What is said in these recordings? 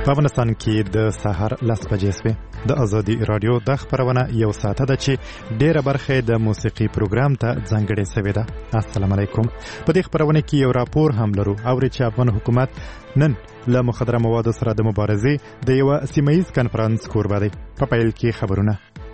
په افغانستان کې د سهار 10 بجې شوې. د ازادي رادیو د خبرونه یو ساعت ده چې ډیره برخه د موسیقي پروګرام ته ځانګړې شوې ده. السلام علیکم. په دې خبرونه کې یو راپور هم لرو او چې افغان حکومت نن له مخدره موادو سره د مبارزې د یو سیمه‌ییز کنفرانس کوربه دی. په پیل کې خبرونه.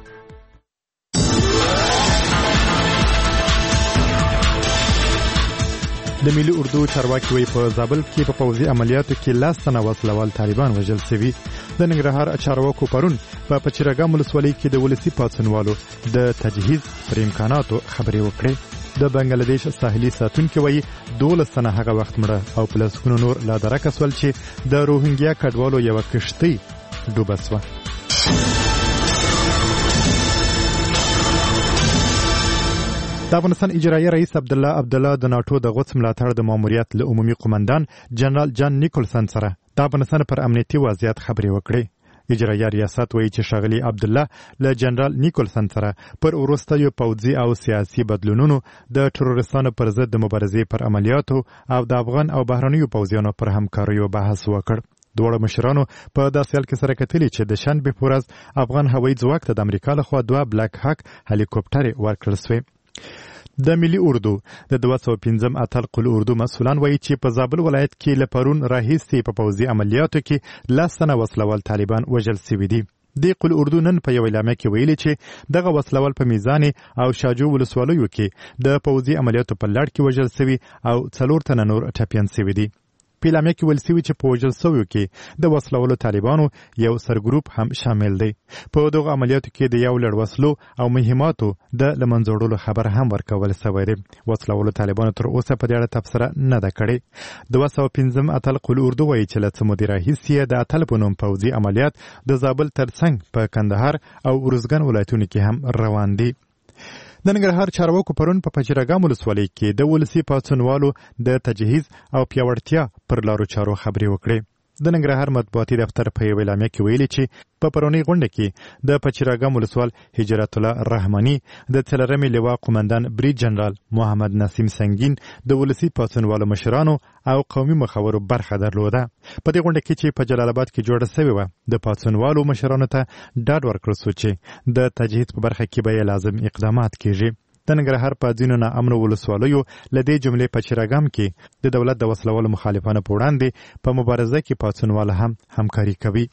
د ملي اردو چارواکي وی په زابل کې په پوځي عملیاتو کې 10 تنه وسلوال طالبان وژل شوي. د ننګرهار چارواکو پرون په پچیرګام ولسوالۍ کې د ولسی پاتسنوالو د تجهیز پر امکاناتو خبرې وکړې. د بنگلاديش ساحلي ساتونکو وی 12 تنه هغه وخت مړه او پلسکونو نور لا درک اسول چې د روهینګیا کډوالو یو کشتۍ ډوبه شوه. د افغانستان اجرایي رئیس عبدالله د ناتو د غوڅ ملاتړ د ماموریت له عمومي قومندان جنرال جان نیکولسن سره د افغانستان پر امنیتي وضعیت خبرې وکړې. اجرایي ریاست وایي چې ښاغلي عبدالله له جنرال نیکولسن سره پر وروستیو پوځي او سیاسي بدلونونو د تروریستانو پر ضد د مبارزې پر عملیاتو او د افغان او بهرنیو پوځیانو پر همکاریو بحث وکړ. دواړو مشرانو په داسې حال کې سره کتلي چې د شنبې په ورځ افغان هوایي ځواک ته د امریکا لخوا 2 بلاک هاک هلیکوپټرې ورکړل شوې. د ملي اردو د 205 اتل قل اردو مسؤلان وایي چې په زابل ولایت کې لپرون راهیسي په پوځي عملیاتو کې 10 تنه وسلوال طالبان وژل شوي دي. د قل اردو نن په یو اعلامیه کې ویلي چې دغه وسلوال په میزان او شاجو ولسوالیو کې د پوځي عملیاتو په لړ کې وژل شوي او 4 تنه نور ټپیان شوي دي. په اعلامیه کې ویل شوي چې په وژل شویو کې د وسلوالو طالبانو یو سرګروپ هم شامل دی. په دغه عملیاتو کې د یو لړ وسلو او مهماتو د لمنځوړلو خبر هم ورکول شوی دی. وسلوالو طالبانو تر اوسه په دې اړه تبصره نه ده کړې. 205 اتل قل اردو وایي چې له څه مودې راهیسې د اتل په نوم پوځي عملیات د زابل ترڅنګ په کندهار او ارزګان ولایتونو کې هم روان دي. د ننګرهار چارواکو پرون په پچیرګام ولسوالۍ کې د ولسی پاتسنوالو د تجهیز او پیاوړتیا پر لارو چارو خبرې وکړې. د ننګرهار مطبوعاتي دفتر په یو اعلامیه کې ویلي چې په پرونی غونډه کې د پچیرګام ولسوال هجرت الله رحماني د څلرمې لوا قومندان بریج جنرال محمد نسیم سنگین د ولسی پاتسنوالو مشرانو او قومي مخورو برخه درلوده. په دې غونډه کې چې په جلال آباد کې جوړه شوې و د پاتسنوالو مشرانو ته ډاډ ورکړل شو چې د تجهیز په برخه کې به لازم اقدامات کیږي. د ننګرهار په ځینو ناامنو ولسوالیو له دې جملې په چیرګام کې د دولت د وسلوالو مخالفانو په وړاندې په مبارزه کې پاتسنواله هم همکاري کوي.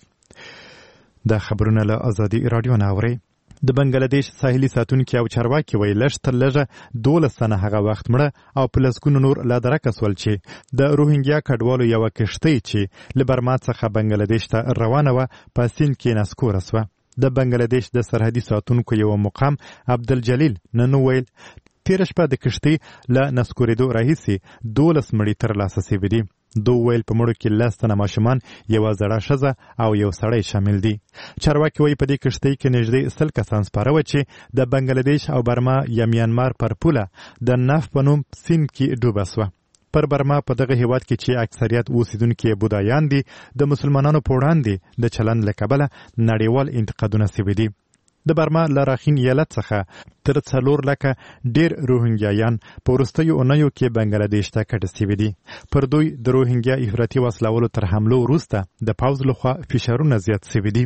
دا خبرونه له ازادي رادیو نه اوري. د بنگلاديش ساحلي ساتونکو او چارواکي ویل لږ تر لږه 12 تنه هغه وخت مړه او پلسکونو نور لا درک اسول چې د روهینګیا کډوالو یو کشتۍ چې له برما څخه بنگلاديش ته روانه و په سیند کې نسکور شوه. د بنگلاديش د سرحدي ساتونکو یو مقام عبدالجلیل نن ویل تیر شپه د کشتۍ له نسکورېدو راهیسې 12 مړي ترلاسه شوي دي. دو ویل په مړو کې 10 تنه ماشومان یو زړه ښځه او یو سړی شامل دي. چارواکي وایي په دې کشتۍ کې نږدې 100 کسان سپاره و چې د بنگلاديش او برما یا میانمار پر پوله د نف په نوم سیند کې ډوبه شوه. پر برما په دغه هیواد کې چې اکثریت اوسیدونکي بودایان دي د مسلمانانو په وړاندې د چلند له کبله نړیوال انتقادونه شوي دي. د برما له راخین ایالت څخه تر 4 لکه ډیر روهینګیایان په وروستیو اونیو کې بنگلاديش ته کډه شوي دي. پر دوی د روهینګیا افراطي وسلوالو تر حملو وروسته د پوځ لخوا فشارونه زیات شوي دي.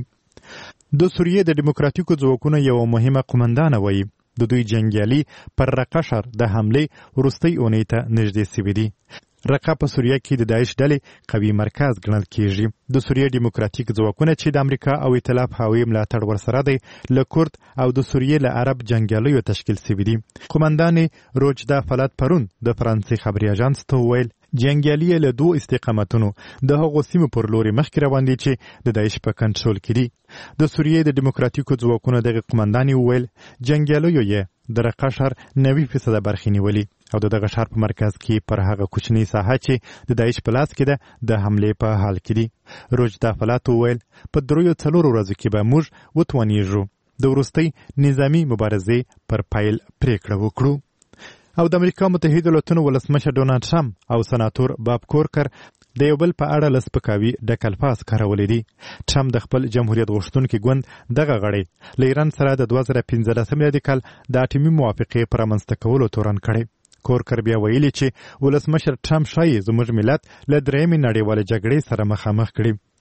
د سوریې د دیموکراتیکو ځواکونو یو مهمه قومندانه وایي د دوی جنګیالي پر رقه ښار د حملې وروستۍ اونۍ ته نږدې شوي دي. رقه په سوریه کې د داعش ډلې قوي مرکز ګڼل کیږي. د سوریې دیموکراتیک ځواکونه چې د امریکا او ائتلاف هوایي ملاتړ ورسره دی له کورد او د سوریې له عرب جنګیالیو تشکیل شوي دي. قومندان روجدا فلات پرون د فرانسې خبري اژانس ته ویل جنګیالي له 2 استقامتونو د هغو سیمو پر لوري مخکې روان دي چې د داعش په کنټرول کې دي. د سوریې د دیموکراتیکو ځواکونو دغه قومندان ویل جنګیالیو یې د رقه ښار 90% برخې نیولي او دغه ښار په مرکز کې پر هغه کوچنۍ ساحه چې د داعش په لاس کې ده د حملې په حال کې دي. روجدا فلات ویل په 3-4 ورځو کې به موږ وتوانیږو د وروستۍ نظامی مبارزې پر پایل پریکړه وکړو. او د امریکا متحده ایالاتونو ولسمشر ډونالد ټرمپ او سناتور باب کورکر د یو بل په اړه لسپکاوي د کلفاظ کارولې دي. ټرمپ د خپل جمهوریت غوښتونکي ګوند دغه غړي له ایران سره د 2015 میلادي کال د اټومي موافقې پر رامنځته کولو تورن کړی. کورکر بیا ویلي چې ولسمشر ټرمپ ښایي زموږ ملت له درېیمې نړیوالې جګړې سره مخامخ کړي.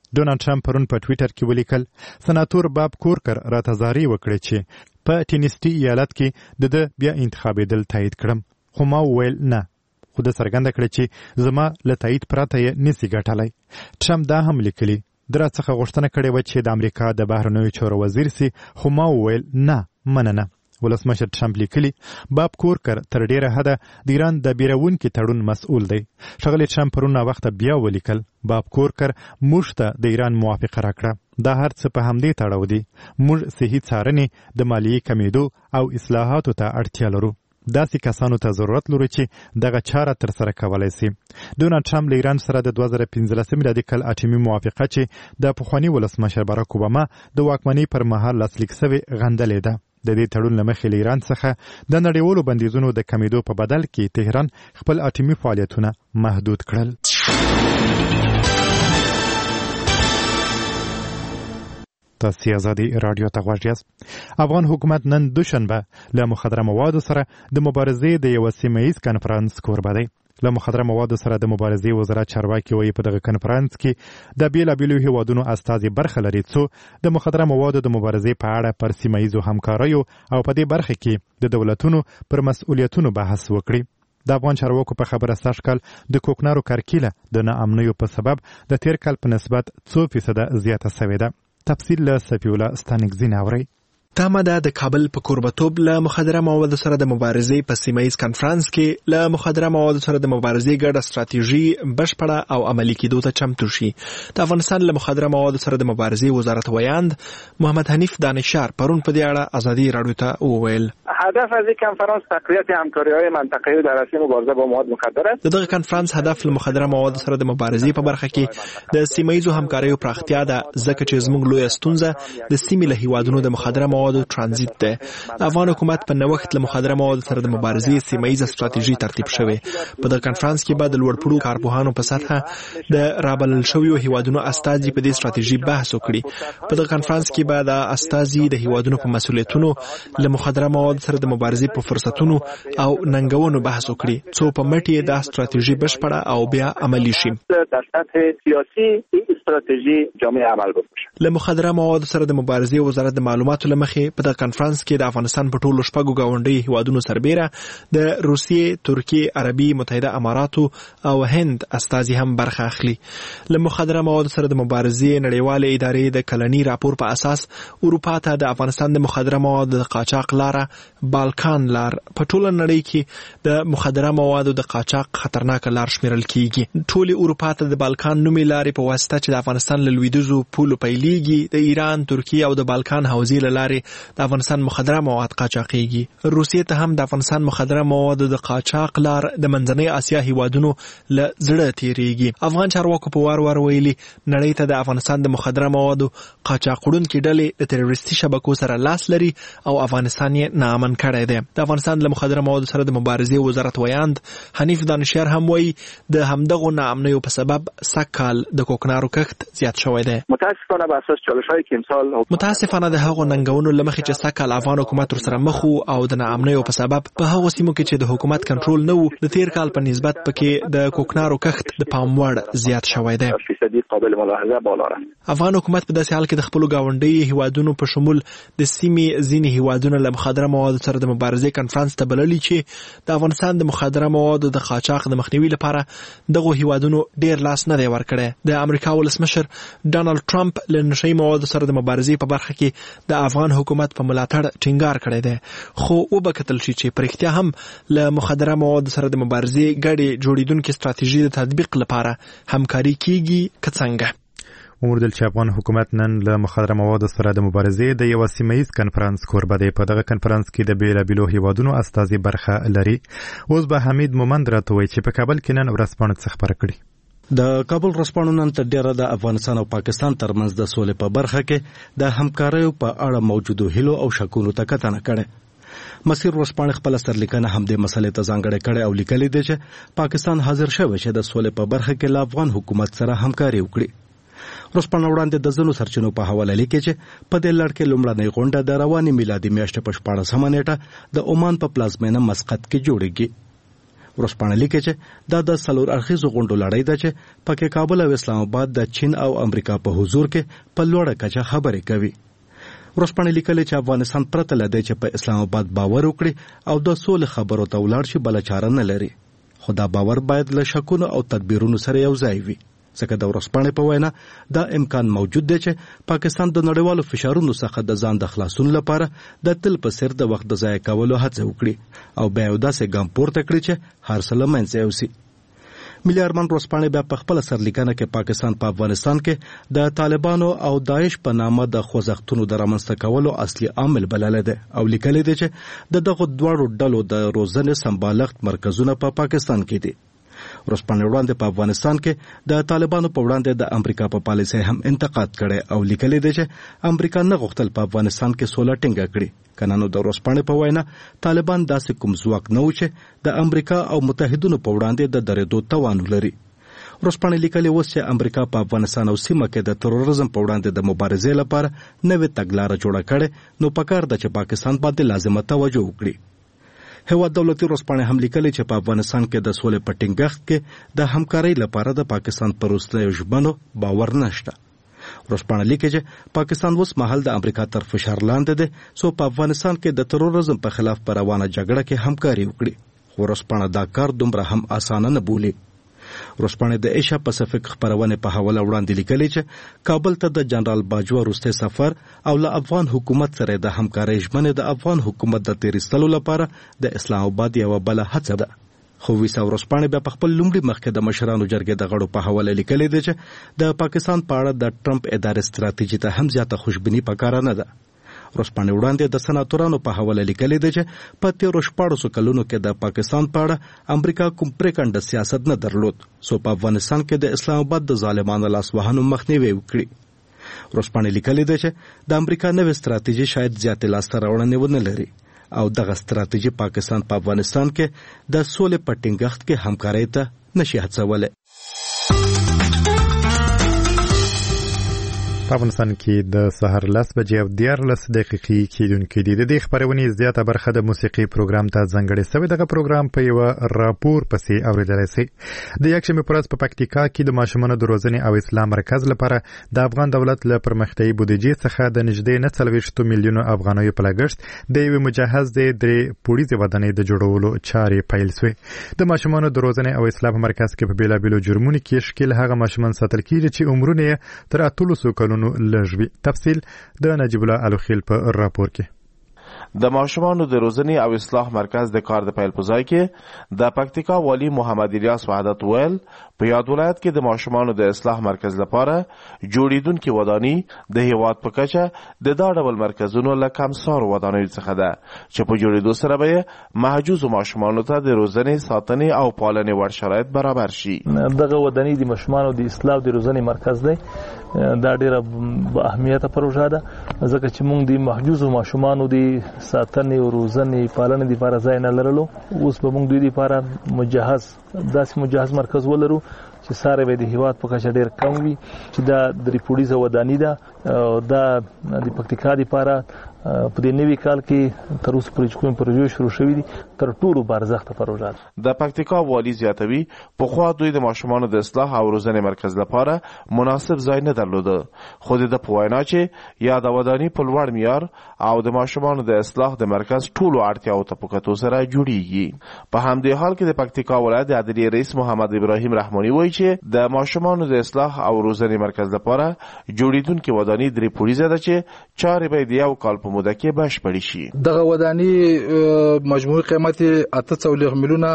ډونالد ټرمپ پرون په ټویټر کې ولیکل سناتور باب کورکر راته زارۍ وکړې چې په ټینیسي ایالت کې د بیا انتخابېدل تایید کړم خو ما وویل نه خو د څرګنده کړې چې زما له تایید پرته یې نسي ګټلی ټرمپ دا هم لیکلي در څخه غوښتنه کړې وه چې د امریکا د بهرنیو چارو وزیر سي خو ما وویل نه مننه ولسمشر ټرمپ لیکلي باب کورکر تر ډیره حده د ایران د بیرونکي تړون مسؤل دی ښاغلی ټرمپ پرون وخت بیا ولیکل باب کورکر موږ ته د ایران موافقه راکړه دا هر څه په همدې تړاو دي موږ صحي څارنې د مالیې کمیدو او اصلاحاتو ته اړتیا لرو داسې کسانو ته ضرورت لري چې دغه چاره تر سره کولای شي ډونالد ټرمپ له ایران سره د 2015 میلادي کال اټومي موافقه چې د پخواني ولسمشر باراک اوباما د واکمنۍ پر مهال لاسلیک شوې غندلې ده د دې تړون له مخې له ایران څخه د نړیوالو بندیزونو د کمیدو په بدل کې تهران خپل اټومي فعالیتونه محدود کړل تاسو آزادي رادیو ته غوږ یاست افغان حکومت نن دوشنبه له مخدره موادو سره د مبارزې د یو سیمه‌ایز کنفرانس کوربه دی له مخدره موادو سره د مبارزې وزارت چارواکي وایي په دغه کنفرانس کې د بیلابیلو هیوادونو استازي برخه لري څو د مخدره موادو د مبارزې په اړه پر سیمه‌ایزو همکاریو او په دې برخه کې د دولتونو پر مسؤلیتونو بحث وکړي د افغان چارواکو په خبره سږکال د کوکنارو کرکیله د ناامنیو په سبب د تیر کال په نسبت 2% زیاته شوې ده تفصیل له سفی الله ستانکزین اوري تامه ده د کابل په کوربتوب له مخدره موادو سره د مبارزې په سیمه‌ایز کنفرانس کې له مخدره موادو سره د مبارزې ګډه ستراتیژي بشپړه او عملي کېدو ته چمتو شي د افغانستان له مخدره موادو سره د مبارزې وزارت ویاند محمد حنیف دانشار پرون په دې اړه آزادي رادیو ته وویل هدف از این کنفرانس تقویت همکاری‌های منطقه‌ای در عرصه مبارزه با مواد مخدر است. دغه کنفرانس هدف له مخدره موادو سره د مبارزې په برخه کې د سیمه‌ایزو همکاریو پراختیا ده ځکه چې زموږ لویه ستونزه د سیمې له هیوادونو د مخدره موادو ترانزیت ده. د افغان حکومت په نوښت له مخدره موادو سره د مبارزې سیمه‌ایزه ستراتیژي ترتیب شوې. په دغه کنفرانس کې به د لوړپوړو کارپوهانو په سطحه د رابلل شویو هیوادونو استازي په دې ستراتیژي بحث وکړي. په دغه کنفرانس کې به د استازي د هیوادونو په مسؤلیتونو له مخدره موادو سره د مبارزې په فرصتونو او ننګونو بحث وکړي څو په مټ یې د ستراتیژي بشپړه او بیا عملی شي. در سطح سیاسی این استراتیژي جامع عمل بشه. له مخدره موادو سره د مبارزې وزارت د معلوماتو لمخې په دغه کنفرانس کې د افغانستان په ټولو شپږو گاونډي هیوادونو سربېره د روسیې، ترکیې، عربي متحده اماراتو او هند استازي هم برخه اخلي. له مخدره موادو سره د مبارزې نړیوالې ادارې د کلنی راپور په اساس اروپا ته د افغانستان د مخدره موادو د قاچاق لاره بالکان لار په ټوله نړۍ کې د مخدره موادو د قاچاق خطرناک لار شمیرل کیږي. ټول اروپا ته د بالکان نومي لارې په واسطه چې د افغانستان له لویدیځو پولو پیلېږي د ایران، ترکیه او د بالکان حوزې له لارې د افغانستان مخدره مواد قاچاقېږي. روسیې ته هم د افغانستان مخدره موادو د قاچاق لار د منځنۍ اسیا هیوادونو له زړه تیریږي. افغان چارواکو په وار وار ویلي نړۍ ته د افغانستان د مخدره موادو قاچاقوونکې ډلې د تروریستي شبکو سره لاس لري او افغانستان یې ناامن کړی دی. د افغانستان له مخدره موادو سره د مبارزې وزارت ویاند حنیف دانشار هم وایي د همدغو ناامنیو په سبب سږکال د کوکنارو کښت زیات شوی دی. متاسفانه به اساس چالش‌هایی که امسال متاسفانه د هغو ننګونو له مخې چې سږکال افغان حکومت ورسره مخ وو او د ناامنیو په سبب په هغو سیمو کې چې د حکومت کنټرول نه وو د تیر کال په نسبت پکې د کوکنارو کښت د پام وړ زیات شوی دی. قابل ملاحظه بالا رفت. افغان حکومت په داسې حال کې د خپلو گاونډي هیوادونو په شمول د سیمې ځینې هیوادونه له مخدره موادو سره د مبارزې کنفرانس ته بللي چې د افغانستان د مخدره موادو د قاچاق د مخنیوي لپاره دغه هیوادونو ډیر لاس نه دی ورکړی. د امریکا ولسمشر ډانلډ ټرمپ له نشئی موادو سره د مبارزې په برخه کې د افغان حکومت په ملاتړ ټینګار کړی دی، خو وبکتل شي چې په رښتیا هم له مخدره موادو سره د مبارزې ګډې جوړیدونکې ستراتیژي د تطبیق لپاره همکاري کیږي که څنګه. وموندل چې افغان حکومت نن له مخدره موادو سره د مبارزې د یو سیمه‌ایز کنفرانس کوربه دی. په دغه کنفرانس کې د بیلابیلو هیوادونو استازي برخه لري. اوس به حمید مومند راته وایي چې په کابل کې نن ورځپاڼه څه خبره کړي. د کابل ورځپاڼو نن تر ډیره د افغانستان او پاکستان ترمنځ د سولې په برخه کې د همکاریو په اړه موجودو هیلو او شکونو ته کتنه کړې. مسیر ورځپاڼه خپل سرلیکنه هم د مسلې ته ځانګړې کړې او لیکلي دی چې پاکستان حاضر شوی چې د سولې په برخه کې له افغان حکومت سره همکاري وکړي. ورځپاڼه وړاندې د ځینو سرچینو په حواله لیکي چې په دې لړ کې لومړنۍ غونډه د روانې میلادي میاشتې په 14 نیټه د عمان په پلازمینه مسقط کې جوړیږي. ورسپانه لیکي چې دا د څلور اړخیزو غونډو لړۍ ده چې پکې کابل او اسلام آباد د چین او امریکا په حضور کې په لوړه کچه خبرې کوي. ورسپانه لیکلي چې افغانستان پرته لدی چې په اسلام آباد باور وکړي او د سولې خبرو ته ولاړ شي بل چاره نه لري. خو دا باور باید له شکونو او تدبیرونو سره یو ځای وي. ځکه د ورسپانه په وینا دا امکان موجود دی چې پاکستان د نړیوالو فشارونو څخه د ځان د خلاصون لپاره د تل په سر د وخت د ضایع کولو هڅه وکړي او بیا یو داسې ګام پورته کړي چې هر څه له منځه یوسي. ملي ارمان ورسپانه بیا په خپل سرلیکنه کې پاکستان په افغانستان کې د طالبانو او داعش په نامه د خوځښتونو د رامنځته کولو اصلي عامل بللی دی او لیکلی دی چې د دغو دواړو ډلو د روزنې سمبالښت مرکزونه په پاکستان کې دي. ورسپانه وړاندې په افغانستان کې د طالبانو په وړاندې د امریکا په پالیسۍ هم انتقاد کړي او لیکلی دی چې امریکا نه غوښتل په افغانستان کې سوله ټینګه کړي. کنه نو د ورسپانه په وینا طالبان داسې کوم ځواک نه و چې د امریکا او متحدینو په وړاندې د درېدو توان لري. ورسپانه لیکلی اوس چې امریکا په افغانستان او سیمه کې د تروریزم په وړاندې د مبارزې لپاره نوې تګلاره جوړه کړي نو پکار ده چې پاکستان باندې لازمه توجه وکړي. هیواد دولتي ورسپانه هم لیکلی چې په افغانستان کې د سولې په ټینګښت کې د همکارۍ لپاره د پاکستان پر وروستیو ژمنو باور نشته. ورسپانه لیکي چې پاکستان اوس مهال د امریکا تر فشار لاندې دی څو په افغانستان کې د تروریزم په خلاف په روانه جګړه کې همکاري وکړي. خو ورسپانه دا کار دومره هم اسانه نه بولي. ورسپانه د ایشیا پاسفیک خبرونه په حواله وړاندې لیکلی چې کابل ته د جنرال باجوه وروستی سفر او له افغان حکومت سره د همکارۍ ژمنې د افغان حکومت د تیریستلو لپاره د اسلام آباد یوه بله هڅه ده. خو ویسا ورسپانه بیا په خپل لومړي مخکې د مشرانو جرګې د غړو په حواله لیکلی دی چې د پاکستان په اړه د ټرمپ ادارې ستراتیژي ته هم زیاته خوشبیني پکاره نه ده. ورسپانه وړاندې د سناتورانو په حواله لیکلی دی چې په تیرو 14 کلونو کې د پاکستان په اړه امریکا کوم پریکنډ سیاست نه درلود څو په افغانستان کې د اسلام آباد د ظالمانو لاسوهانو مخنیوي وکړي. ورسپانه لیکلی دی چې د امریکا نوې ستراتیژي شاید زیاتې لاسته راوړنې ونه لري او دغه ستراتیژي پاکستان په افغانستان کې د سولې په ټینګښت کې همکارۍ ته نشي هڅولی. په افغانستان کې د سهار 10 بجې او 14 دقیقې کېدونکې دي. د دې خبرونې زیاته برخه د موسیقي پروګرام ته ځانګړې شوې. دغه پروګرام په یو راپور پسې اوریدلای شئ. د یکشنبه پر ورځ په پکتیکا کې د ماشومانو د روزنې او اصلاح مرکز لپاره د افغان دولت له پرمختیایي بودیجې څخه د نږدې 40 میلیونو افغانیو په لګښت د یو مجهز د 3 پوړیزې ودانۍ د جوړولو چارې پیل شوې. د ماشومانو د روزنې او اصلاح مرکز کې په بیلابیلو جرمونو کې شکل هغه ماشومان ساتل کیږي چې عمرونه تر 8 کلونو لږوي. تفصیل د نجیب الله الوخیل په راپور کې. د ماشومانو د روزنې او اصلاح مرکز د کار د پیل په ځای کې د پکتیکا والی محمد الیاس وحدت ویل په یاد ولایت کې د ماشومانو د اصلاح مرکز لپاره جوړیدونکې ودانۍ د هیواد په کچه د دا ډول مرکزونو له کمسارو ودانیو څخه ده چې په جوړیدو سره به محجوزو ماشومانو ته د روزنې، ساتنې او پالنې وړ شرایط برابر شي. دغه ودانۍ د ماشومانو د اصلاح او د روزنې مرکز دی. دا ډیره با اهمیته پروژه ده ځکه چې موږ د محجوزو ماشومانو د ساتنې او روزنې پالنې لپاره ځای نه لرلو. اوس به موږ دوی لپاره داسې مجهز مرکز ولرو چې ساره به د هیواد په کچه ډیر کم وي چې دا 3 پوړیزه ودانۍ ده. دا د پکتیکا لپاره په دې نوي کال کې تر اوسه پورې کوم پروژې شروع شوې دي تر ټولو بارزخته پروژه ده. د پکتیکا والی زیاتوي په خوا دوی د ماشومانو د اصلاح او روزنې مرکز لپاره مناسب ځای نه درلوده. خو د پوینا چې یا د ودانۍ په لوړ معیار او د ماشومانو د اصلاح د مرکز ټولو اړتیاو ته په کتو سره جوړیږي. په همدې حال کې د پکتیکا ولایت د عدلیې رئیس محمد ابراهیم رحمانی وایي چې د ماشومانو د اصلاح او روزنې مرکز لپاره جوړیدونکې ودانۍ 3 پوړیزه ده چې چارې به د یو کال په موده کې بشپړې شي. دغه ودانۍ مجموعي قیمت 840 میلیونه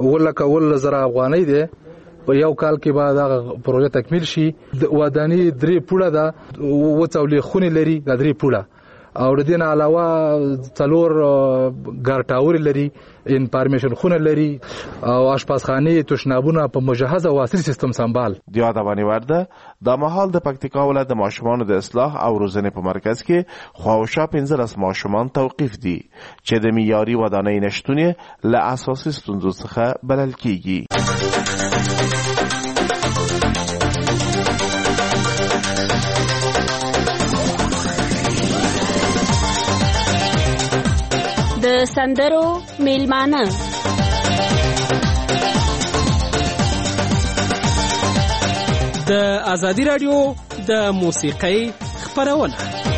ولزر افغانۍ ده. په یو کال کې به دا پروژه تکمیل شي. ودانۍ 3 پوړه ده، 40 خونې لري. دا 3 پوړه او د دې نه علاوه 4 ګارټاور لري، انفارمیشن خونه لري او آشپزخانه، تشنابونه په مجهز او عصري سیستم سمبال. د یادونه ورده د محل د پکتیکا ولایت د ماشومانو د اصلاح او روزنې په مرکز کې خواوشا 15 ماشومان توقیف دي چې د معیاري ودانۍ نشټون له اساسي ستونزو څخه بلل کیږي. د سندرو میلمانه د ازادي رادیو د موسیقۍ خپرونه.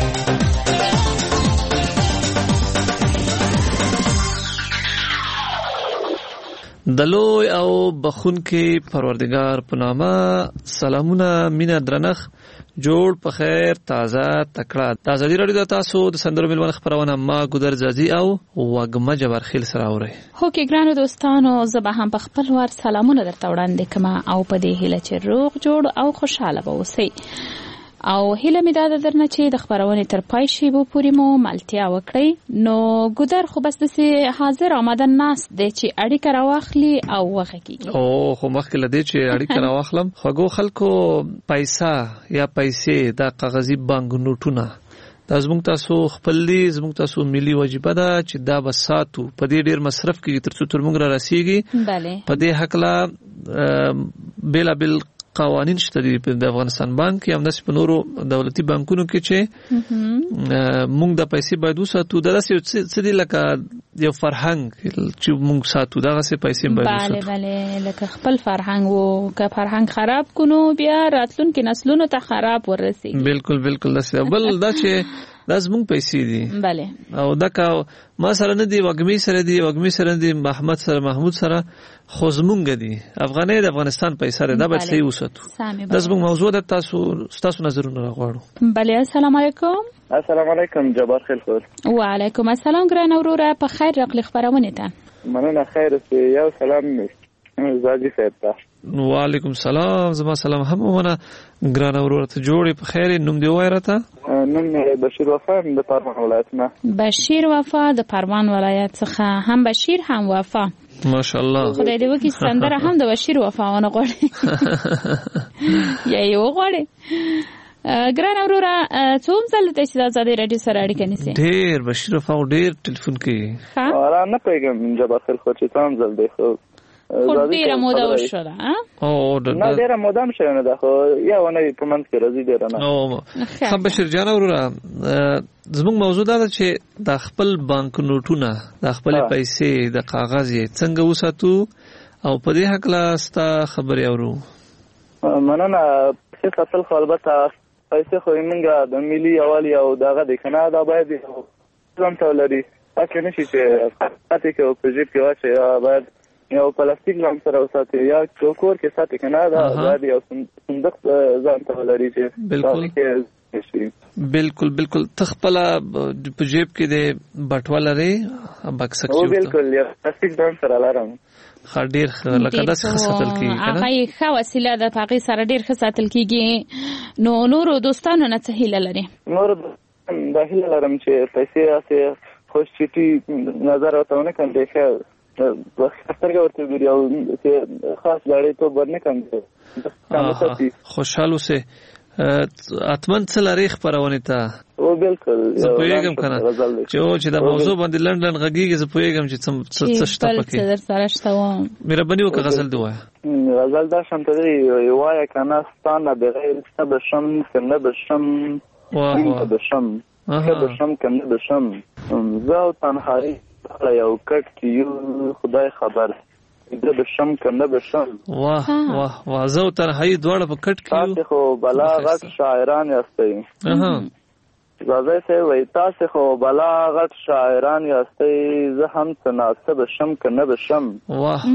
د لوی او بخونکي پروردگار په نامه سلامونه مینا درنخ جوړ په خیر تازه تکړه د ازادي رادیو د تاسو د سندرو ملونه خبرونه ما ګودر زازي او وګمه جبرخیل سره اوري. هو کې ګرانو دوستانو زه به هم په خپل ور سلامونه درته وړاندې کوم او په دې هیله چې روغ جوړ او خوشاله به اوسئ او هیله مې دا درنه چې د خبرونې تر پای شی به پوری مو ملتیا وکړي. نو ګودر خو بس دسي حاضر آماده ناس دی چې اړیکه راواخلي او وغږیږي. او خو مخکې لدی چې اړیکه راواخلم خوګو خلکو پیسې یا پیسې د کاغذي بانک نوټونه دا زموږ تاسو خپل دي زموږ تاسو ملي واجب ده چې دا بساتو په دې ډیر مصرف کې تر څو تر موږ را رسیږي. بله په دې حق لا بلا بل قوانین شته دي په افغانستان بانک کې هم د سپنورو دولتي بانکونو کې چې موږ د پیسې باید وساتو دا څه دي لکه یو فرهنګ چې موږ ساتو دا څه پیسې باید وساتو. بله لکه خپل فرهنګ وو که فرهنګ خراب کونو بیا راتلونکي نسلونو ته خراب ورسیږي. بالکل دا بل دا چې دا زموږ پیسې دي. بله او دا که ما سره نه دي وګمی سره دي محمد سره محمود سره خو زمونږ دي افغاني د افغانستان پیسې دا به صحیح وساتو. دا زموږ موضوع ده تاسو نظرونه راغواړو. بله السلام علیکم. السلام علیکم جبار خیل خور. وعلیکم السلام ګران وروره په خیر راغلی خبرونه ته. مننه خیر اوسې یو سلام زاجي صاحب ته. وعلیکم السلام زما سلام هم ونه ګران وروره ته جوړې په خیر نوم دی وای راته. نوم بشیر وفا د پروان ولایت نه. بشیر وفا د پروان ولایت څخه هم بشیر هم وفا. ماشاءالله خدای دې وکړي سندره هم د بشیر وفا ونه غواړي یا یو غواړي. ګران وروره څوم ځل ته چې د ازادي رادیو سره اړیکه نیسي؟ ډیر بشیر وفا ډیر ټلیفون کوي. را نه پیګم جبار خیل خو چې تام ځل دی خو ډیره موده وشوله. او نه ډیره موده هم شوه نه ده خو یا ونه په منځ کې راځي ډیره نه. او خو بشیر جان وروره زموږ موضوع دا ده چې د خپل بانک نوټونه د خپل پیسې د کاغذ څنګه وساتو او په دې حق لا ستا خبرې اورو. مننه چې خپل خو البته پیسې خو موږ د ملي یوالي او دغه د کنه دا باید ځان ته لري پکې نشي چې پاتې کې او په جیب کې واچي باید یو پلاستیک لام سره وساتي یا کور کې ساتي کنه دا باید یو صندوق ځان ته لري چې بالکل تخپل په جیب کې د بټوه لري بکسک او بالکل یو پلاستیک ځان سره لرم. ډیر لکه دا څه ساتل کیږي کنه هغه ښه وسیله ده پاقي سره ډیر ښه ساتل کیږي. نو نور دوستانو نه څه هیله لري؟ نور د هیله لرم چې پیسې اسه خوش چټي نظر وتاونه کنده ښه سترګه ورته ګوري او خاص لړۍ ته ورنه کنده خوشاله سه اتمن څه لري خبرونه ته. او بالکل زه پوهیږم کنه چې دا موضوع باندې لندن غږیږي زه پوهیږم چې څه شته پکې. څه در سره شته و مهرباني وکړه غزل دی وای. غزل دا شمته دی وای کنه ستانه بغیر بشم کنه بشم واه بشم کنه بشم زه تنهایی یو کټ کې یو خدای خبر د بشم کنه بشم. واه زه تنهایی دواړه په کټ کې تاسو خو بلاغت شاعران یاستئ. زازای سه وای تاسو خو بلاغت شاعران یاستئ زه هم تناسب بشم کنه بشم. واه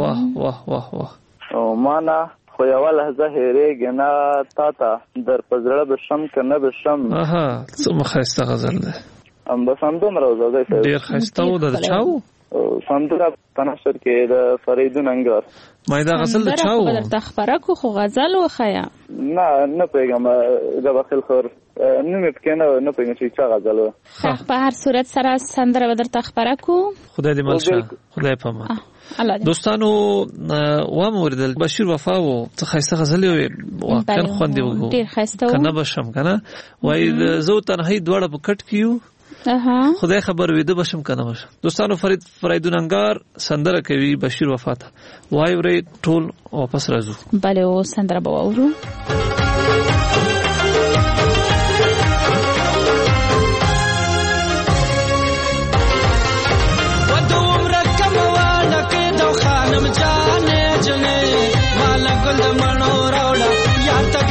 او معنا خو یو لحظه هېریږي نه تا ته در پزړه بشم کنه بشم. څه مخایسته غزل ده ام بس هم دومره زازای سه ډیر خسته و د چاو سندره تنشر کې د فریدون انګار مایدا غزل د چاو د تخبره کو خو غزل و خیا نه پیغام د بخل خور نه ممکنه نه پیغام چې چا غزل و په هر صورت سره سندره بدر تخبره کو خدای دې ملشه خدای پامان. دوستانو و موردل بشیر وفا و څه خسته غزل یو واقعا خوندې وګو کنه بشم کنه وای زه تنهایی دواړه په کټ کیو خدای خبر ویده بشم کنه بشم. دوستانو فریدون انگار سندره کوي بشیر وفا ته وای ورې ټول واپس راځو. بله او سندره به واورو. خانم جانې جنې مال ګل د مڼو راوړه یا ته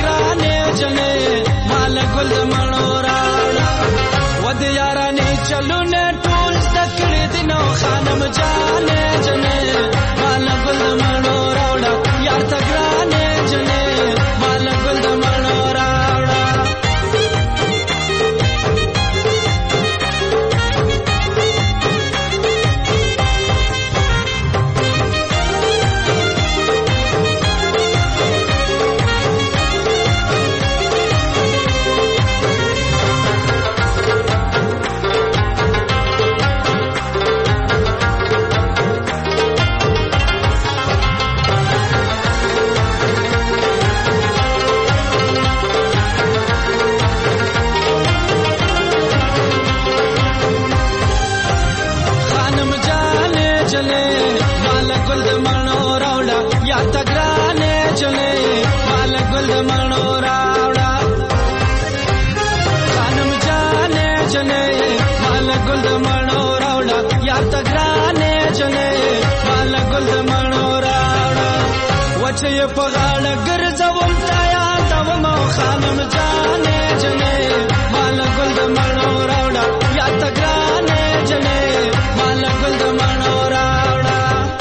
چلونه ټول ذکر دینو خانم جانې جنې مال ګل د مړو راوړه یار تګرانې جنې مال ګل د مړو راوړه چې په غاړه ګرځوم تایا دوم خانم جانې جنې مال ګل د مړو راوړه یا تګرانې جنې مال ګل د مړو راوړه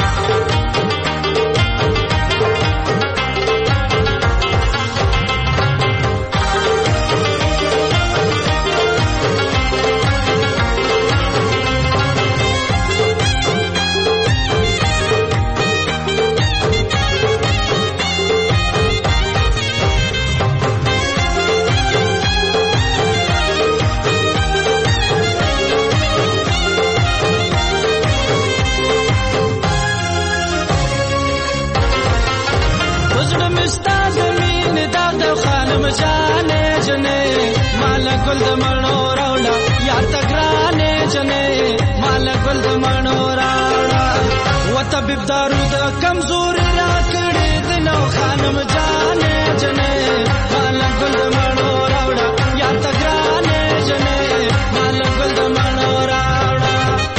ګل د مړو راوړه یا تګرانې جنې مال ګل د مړو راوړه و طبيب دارو د کمزوري را کړې دینو خانم جانې جنې مال ګل د مړو راوړه یا تګرانې جنې مال ګل د مړو راوړه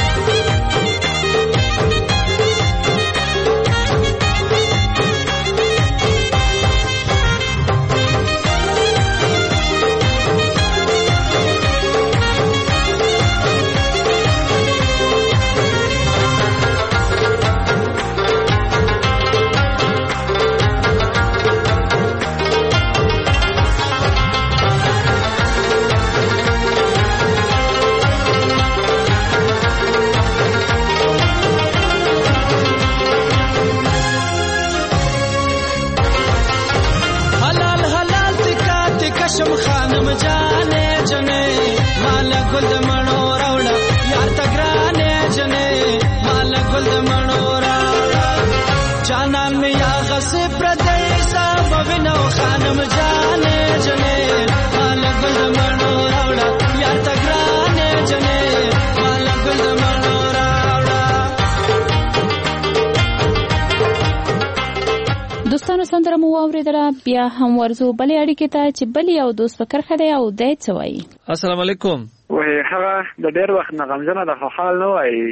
دوستانو سندره مو واوریدله بیا هم ورزو بلې اړیکې ته چې بلې یو دوست په کرښه دی او دی څه وایي. السلام علیکم. وای هغه د ډېر وخت نه غمجنه د حال نه وایي.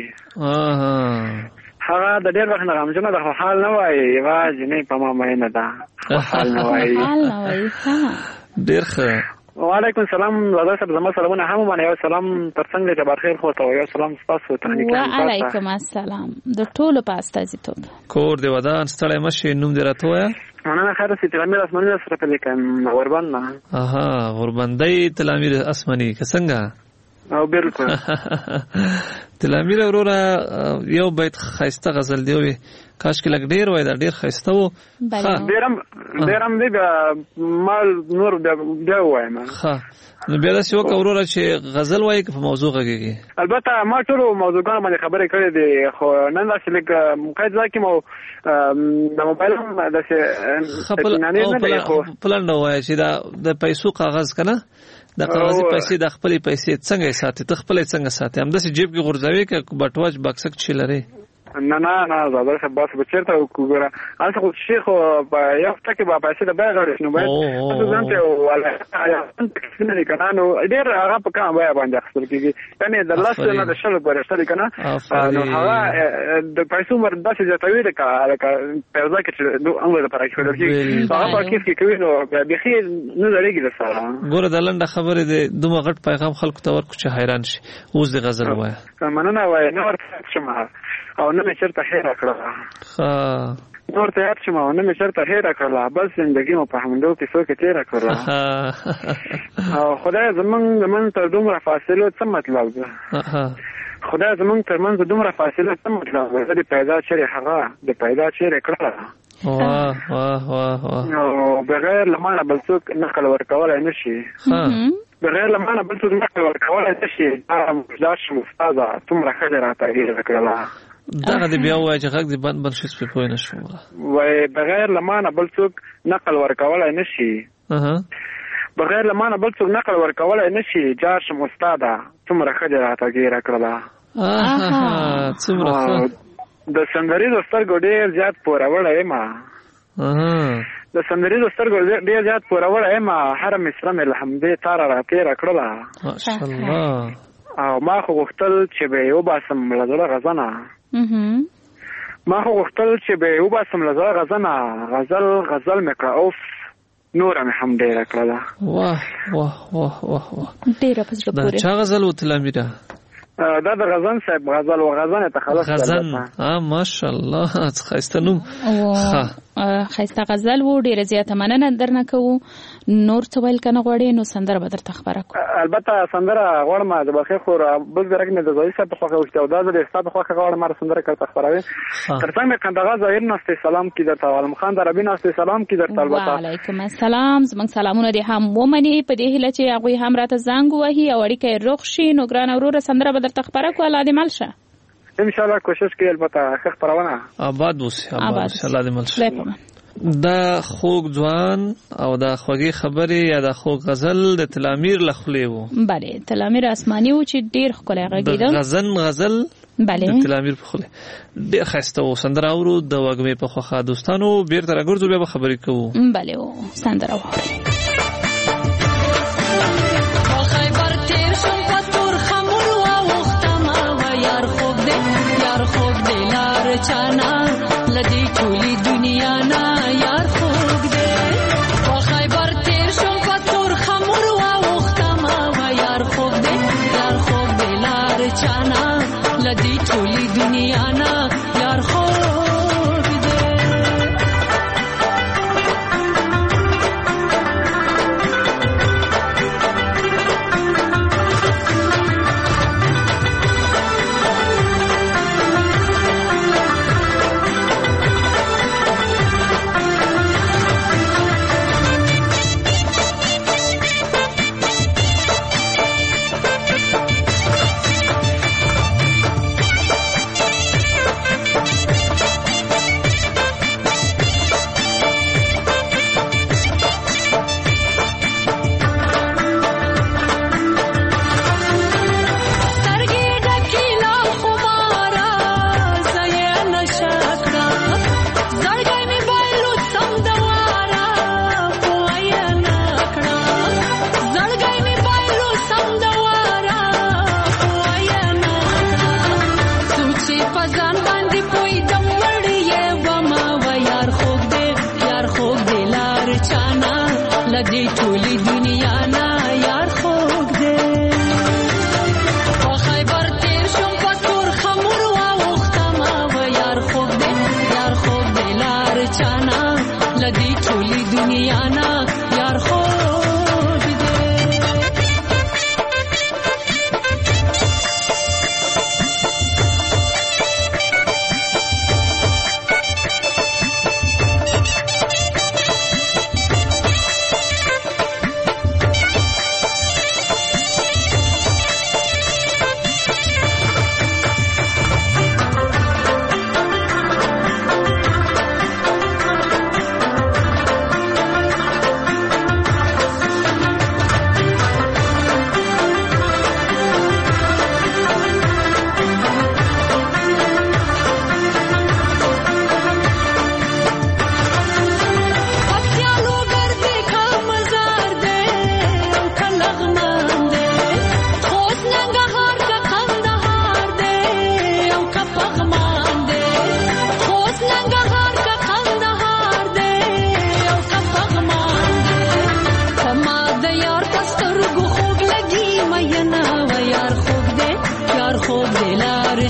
هغه د ډېر وخت نه غمجنه د حال نه وایي. یوازې نه په ما مینه ده حال نه وایي. حال نه وایي. ډېر ښه. وعلیکم السلام. رضا صاحب زما سلامونه هم باندې یو سلام ترڅنګ د جبار خیر خو ته یو سلام تاسو ته نه کوم. وعلیکم السلام د ټولو په استازیتوب. کور دی ودان ستړی مشه نوم دې راته وایه. انا خیر سي تلامیر اسمنی سره په لیکم غربان نه. غربندای تلامیر اسمنی څنګه؟ او بالکل تلامیر وروره یو بیت خاصه غزل دی وي کاش کې لګ ډیر وای دا ډیر خاصه وو. ډیرم دی مال نور بیا وایم. نو بیا دا څه وروره چې غزل وای په موضوع غږیږي. البته ما ټول موضوعګان باندې خبرې کړې دي خو نن دا چې لګ مقاید ځکه مو د موبایل هم د څه پلان نو وای چې دا د پیسو کاغذ کنه د کاغذي پیسې د خپلې پیسې څنګه ساتي ته خپلې څنګه ساتي هم د جیب کې غورځوي کې بټواج بکسک چی لري. نه زادر صاحب بس بچرته وګوره اته خو شیخ په یو ټکی په پیسې د بیه غړي نو باید ځانته ولا څنګه کنه نو ډیر هغه په کومه بیه باندې خپل کیږي یعنی د لاس نه د شل پر شل کنه نو هغه د پیسو مر داسې ځاتوي د پیسې کې نو امر لپاره کې کیږي هغه په کیف کې کوي نو به خیر نه لريږي د سره ګوره د لنډه خبره د دوه غټ پیغام خلکو ته ورکو چې حیران شي اوس د غزل وای مننه وای نو ورته شمه او نه مې چرته هېره کړله نور ته یاد شم او نه مې چرته هېره کړله بس زندګي مو په همدو کیسو کې تېره کړله او خدای زمونږ تر دومره فاصلو څه مطلب ده خدای زمونږ تر منځ دومره فاصله څه مطلب ده د پیدا چیرې هغه د پیدا چیرې کړله او بغیر لمانه بل څوک نقل ورکولی نه شي بغیر لمانه بل څوک نقل ورکولی نه شي دا شم استاده څومره ښځې راته هېره کړله دغه دی بیا وای چې غږ دی بند شي سپې پوه نه شو وای بغیر لمانه بل څوک نقل ورکولی نه شي بغیر لمانه بل څوک نقل ورکولی نه شي جار شم استاده څومره ښځې راته ګیره کړله څومره د سندریزو سترګو ډېر زیات پوروړی یم د سندریزو سترګو ډېر زیات پوروړی یم هره مصره مې له همدې تاره راتېره کړله ماشاءالله او ما خو غوښتل چې به یې وباسم له زړه غزنه ما خو غوښتل چې به یې وباسم له زړه غزنه غزل مې کړه اوف نوره مې هم ډېره کړله واه ډېره په زړه پورې دا چا غزل و تلامیره دا د غزن صاحب غزل و غزن تخلص غزن ماشاءالله ښایسته نوم ښایسته غزل و ډېره زیاته مننه درنه کوو نور څه ویل که نه غواړې نو سندره به درته خبره کړو البته سندره غواړم د بخیر خو بل ځرک مې د ځایي صاحب په خوښه وشته او دا زه د ستا په خوښه غواړم ماره سندره درته خپروي تر څنګ مې قندغه ظاهر ناستې سلام کی درته عالم خان د عربي ناستې سلام کی درته البته وعلیکم السلام زموږ سلامونه دې هم ومني په دې هیله چې هغوی هم راته زنګ ووهي او اړیکه یې روغ شي نو ګرانه وروره سندره به درته خپره کړو الله دې مل شه ان شاء الله کوشش کوي البته ښه خپرونه آباد اوسې الله دې مل شه دا خوږ ځوان او دا خوږې خبرې یا دا خوږ غزل د تلامیر له خولې و بله تلامیر اسماني و چې ډېر ښکلی غږېده د غزل د تلامیر په خولې ډېر ښایسته و سندره اورو د وږمې په خوښه دوستانو بېرته راګرځو بیا به خبرې کوو بله و سندره واورئ چانا لدی ټولي دنیا نا یار خوږ دې په خیبر تیر شم په تور خمر واوختم و یار خوږ دې لار چانا لدی ټولي دنیا نا یار خوږ دې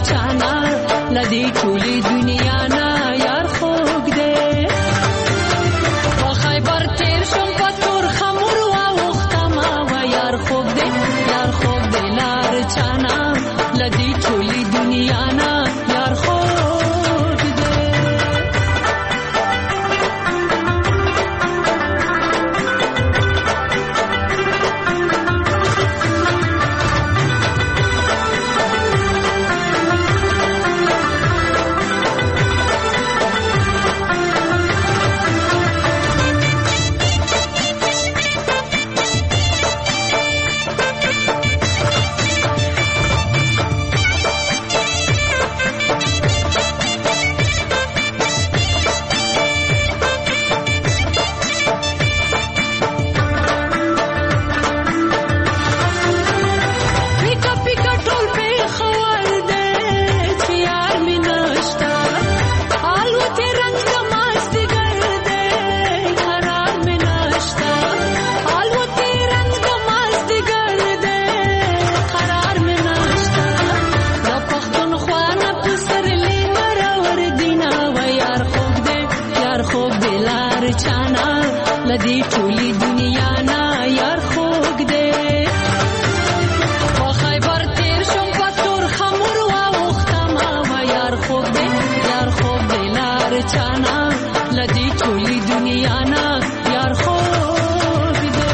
چانا لدی ټولې دنیا نه یار خوږ دی په خیبر تیر شم په تور خمور واوښتمه و یار خوږ دی لار چانا لدی ټولې دنیا نه یار خوږ لدی ټولې دنیا نه یار خوږ دی په خیبر تیر شم په تور خمور واوښتمه و یار خوږ دی لار چانا لدی ټولې دنیا نه یار خوږ دی.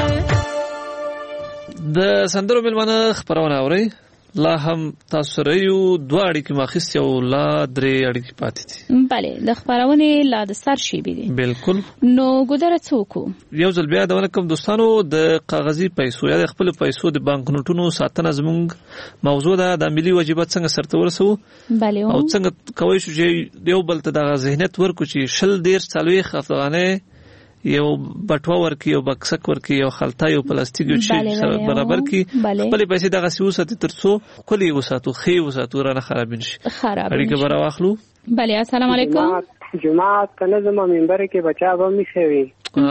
د سندرو مېلمانه خپرونه اورئ. لا هم تاسو سره یو دوه اړیکې ماخیستې او لا درې اړیکې پاتې دي. بله د خپرونې لا د سر شیبې دي. بالکل. نو ګودره څه وکړو؟ یو ځل بیا د ولکم دوستانو د کاغذي پیسو یا د خپل پیسو د بانک نوټونو ساتنه زموږ موضوع ده. د ملي واجبات څنګه سرته ورسوو او څنګه کوی شو چې یو بل ته د ذهنیت ورکو چې 40 افغانۍ یو بټوا ورکی یو بکسک ورکی یو خلطه یو پلاستیک یو شی برابر کی خپل پیسې دغه سیوسته ترڅو کلی وساتو خي وساتو رانه خراب نشي. اړیکه برا واخلو. بله السلام علیکم. جمعه تنظیم منبر کې بچا به می خوي.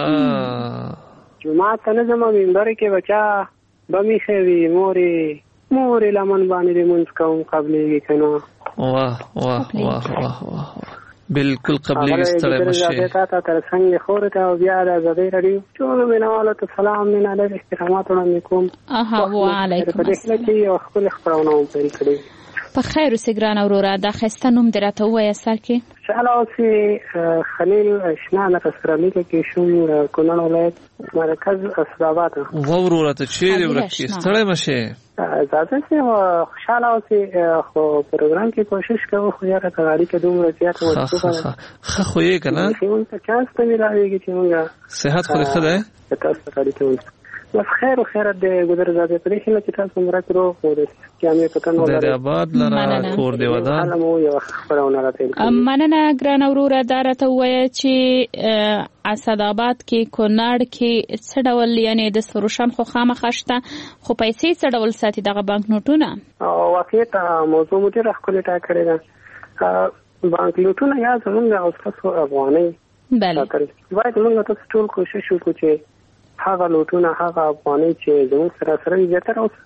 جمعه تنظیم منبر کې بچا به می خوي مورې لمن باندې مونږ کوم قبلې کنه. واه واه واه واه واه بالکل قبلې ستړی مشه تا تر څنګه خورته او بیا د زړه رډي ټول مینوالو ته سلام نه علیه احترامات وړاندې کوم. وعلیکم السلام. یو خپل خبرونه پیل کړی. په خیر اوسې ګران وروره د ښایسته نوم دې راته ووایه سر کې. انشاءالله اوسې خلیل اشنا لکه سرامیکه کې شوم کونړ ولایت مرکز اسداباد. وروره ته چیرې ورکې ستړی مشه زاده چې خوشاله اوسې خو پروګرام کې کوشش کوو خو یاره تغاری کې دومره زیات ښه خو یې که نه ته چانس ته میلاویږي چې مونږ صحت خو دې ښه دی تاسو ته اړیکه ونیسو. بس خیر و خیرت دی ګودر زاده پرې هیله چې تاسو مرا کړو خو د جامع پتن ولر د آباد لره کور دی ودان مو یو خبرونه راته مننه ګران وروره دا راته وایي چې اسداباد کې کونړ کې څه ډول یعنی د سروشان خو خامخا شته خو پیسې څه ډول ساتي دغه بانک نوټونه؟ واقعیت موضوع مو ډېره ښکلې ټاکلې کړې ده. بانک نوټونه یا زمونږ او ستاسو افغانۍ ساتل باید موږ تاسو ټول کوشش وکړو چې هغه نوټونه هغه افغانۍ چې زموږ سره زیاتره اوس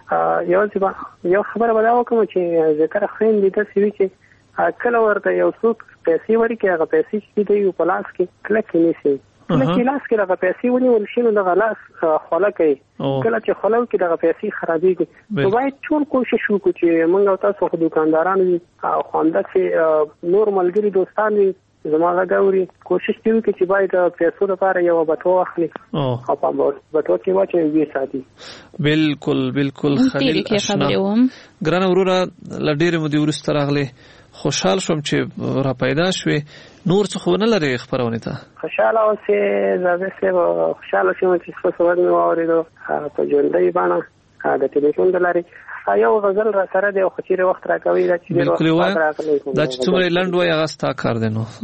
یو خبره به دا وکړم چې زیاتره خویندې داسې وي چې کله ورته یو څوک پیسې ورکړي هغه پیسې چې دی په لاس کې کلکې نیسي کله چې لاس کې دغه پیسې ونیول شي نو دغه لاس خوله کوي کله چې خوله وکړي دغه پیسې خرابېږي. نو باید ټول کوشش وکړو چې موږ او تاسو خو دوکانداران وي او همداسې نور ملګري دوستان وي زما غاوري کوشش کوي چې باید پیسو لپاره یو بټو واخلي او په بټو کې واچي وي ساتي. بالکل بالکل خلیل اشنا ګران وروره لډېر مو دی ورسته راغلي خوشحال شوم چې را پیدا شوې نور څه خو نه لري خبرونه ته خوشاله اوسې زه خوشاله شوم چې څه څه ورنه واورېدو په ژوندۍ باندې د ټلیفون د لارې یو غزل را سره دی خو چیرې وخت راکوي دا چې بالکل وای دا چې څومره لنډ وای هغه ستا کار دی نو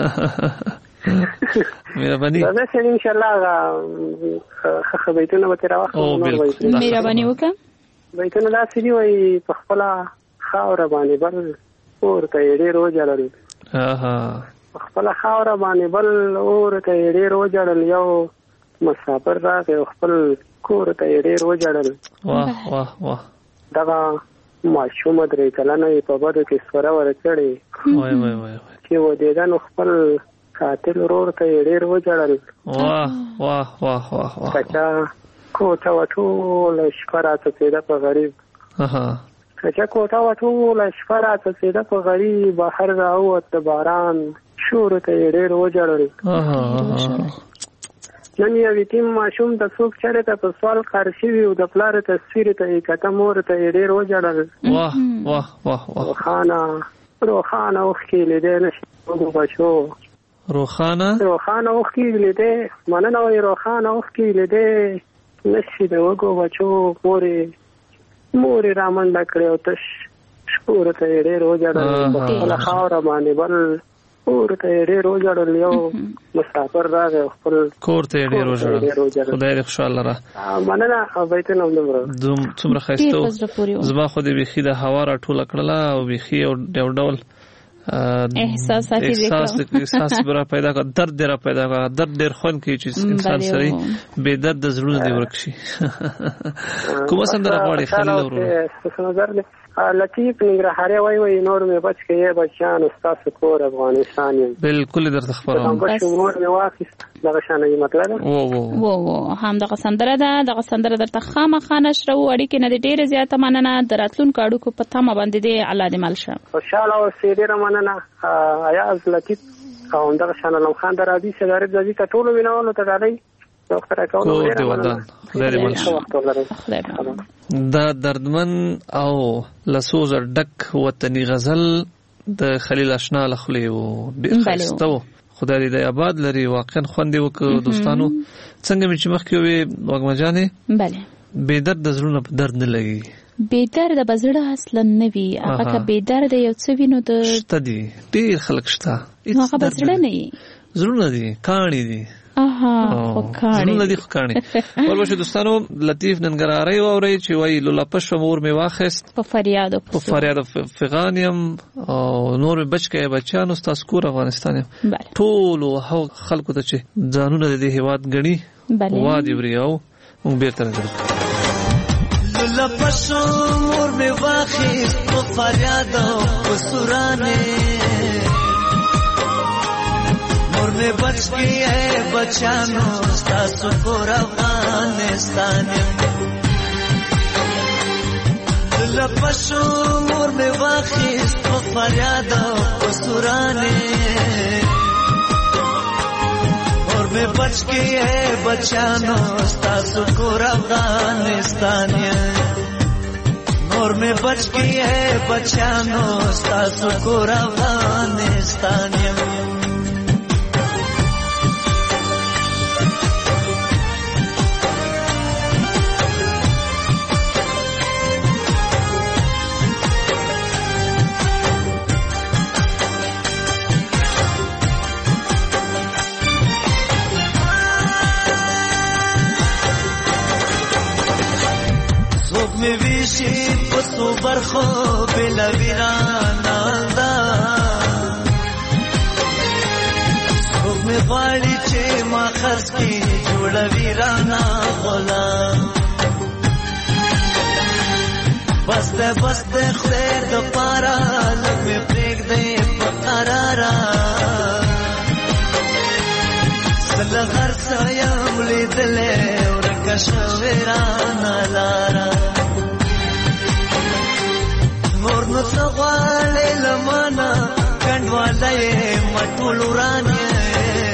مهرباني دا چې ان شاء الله خه بیتونه به تر وخت مهرباني وکړه بیتونه دا سړي وای په خپل خاور باندې بل ورته ډېر وځلل په خپل خاور باندې بل ورته ډېر وځلل یو مسافر راغی خپل کور ته ډېر وځلل واه واه واه دغه ماشوم درې کلنه په بدو کې سوره ورکړي وای وای وای چې ودېدن خپل قاتل ورور ته ډېر وجړل. واه واه واه واه کچا کوټه وټول شپه راڅڅېده په غریب. کچا کوټه وټول شپه راڅڅېده په غریب، بهر راووت د باران شور ته ډېر وجړل. نن یو یتیم ماشوم د څوک چرې ته په سوال کار شوي او د پلار تصویر ته یې کته مور ته یې ډېر وجړل. واه واه واه واه روخانه اوښکې لیدی نشي وګو بچو. روخانه اوښکې لیدی مننه وایي روخانه اوښکې لیدی نشي د وګو بچو. مورې رامنډه کړې او تش شپور ته یې ډېر وجړل. په خپله خاوره باندې بل کور ته یې ډېر وجړل. یو مسافر راغی خپل کور ته یې ډېر وجړل. خدای دې خوشحاله را. مننه بیتونه هم څومره ښایسته. زما خو دې بیخي د هوا راټوله کړله او بیخي یو ډول احساس برا پیدا کړ. درد دې را پیدا کړ. درد ډېر خوند کوي چې انسان سړی بې درد د زړونه دې ورک شي. کومه سندره غواړې خلیل ورور؟ لطیف ننګرهاري وایي نور مې بچ کې بچیانو ستاسو کور افغانستان یم. بالکل درته خبروم. مور مې واخیست دغه شانې مطلب و همدغه سندره ده. دغه سندره درته خامخا نشره و. اړیکې نه دې ډېره زیاته مننه. د راتلونکو اړیکو په تمه باندې دې الله دې مل شه. خوشحاله اوسې. ډېره مننه. ایاز لطیف او همدغه شان علم خان د رادیو صدارت ځي ته ټولو ویناولو ته ډالۍ کور دی ودان. خدای دې مل شه. دا دردمن او لسوزه ډک وطني غزل د خلیل اشنا لخلې و. ډېر ښایسته و. خدای دې آباد لري. واقعا خوند یې وکړ دوستانو. څنګه مې چې مخکې وې وږمه جانې بې درد د زړونه په درد نه لګي. بې درده به زړه اصلا نه وي. هغه که بې درده یو څه وي نو د شته دي ډېر خلک شته. هغه به زړه نه وي. زړونه دي کاڼي دي. زړونه دي خو کاڼي. وربشه دوستانو لطیف ننګرهاري واورئ چې وایي لولاپه شوه مور مې واخیست په فریادو فغان یم او نور مې بچ کړی بچیانو ستاسو کور افغانستان یم. ټولو هغو خلکو ته چې ځانونه د دې هېواد ګڼي وا دې وري. او موږ بېرته راځو. لولاپه شو مور مې واخیست په فریادو په سورانې مور میں بچ گئی ہے بچانو ستاسو کور افغانستان لپشو مور میں واخیست په فریاد او سورانے مور میں بچ گئی ہے بچانو ستاسو کور افغانستان مور میں بچ گئی ہے بچانو ستاسو کور افغانستان میں ویشی پسو برخو بلا ویرانا دا سوک میں غاڑی چے ما خرس کی جوڑا ویرانا غلام بستے بستے خیر دا پارا لگ میں پریک دے پقرارا سلغر سایم لی دلے ورکش ویرانا لارا نور نو سغواله لمانا کنواله مټول ورانه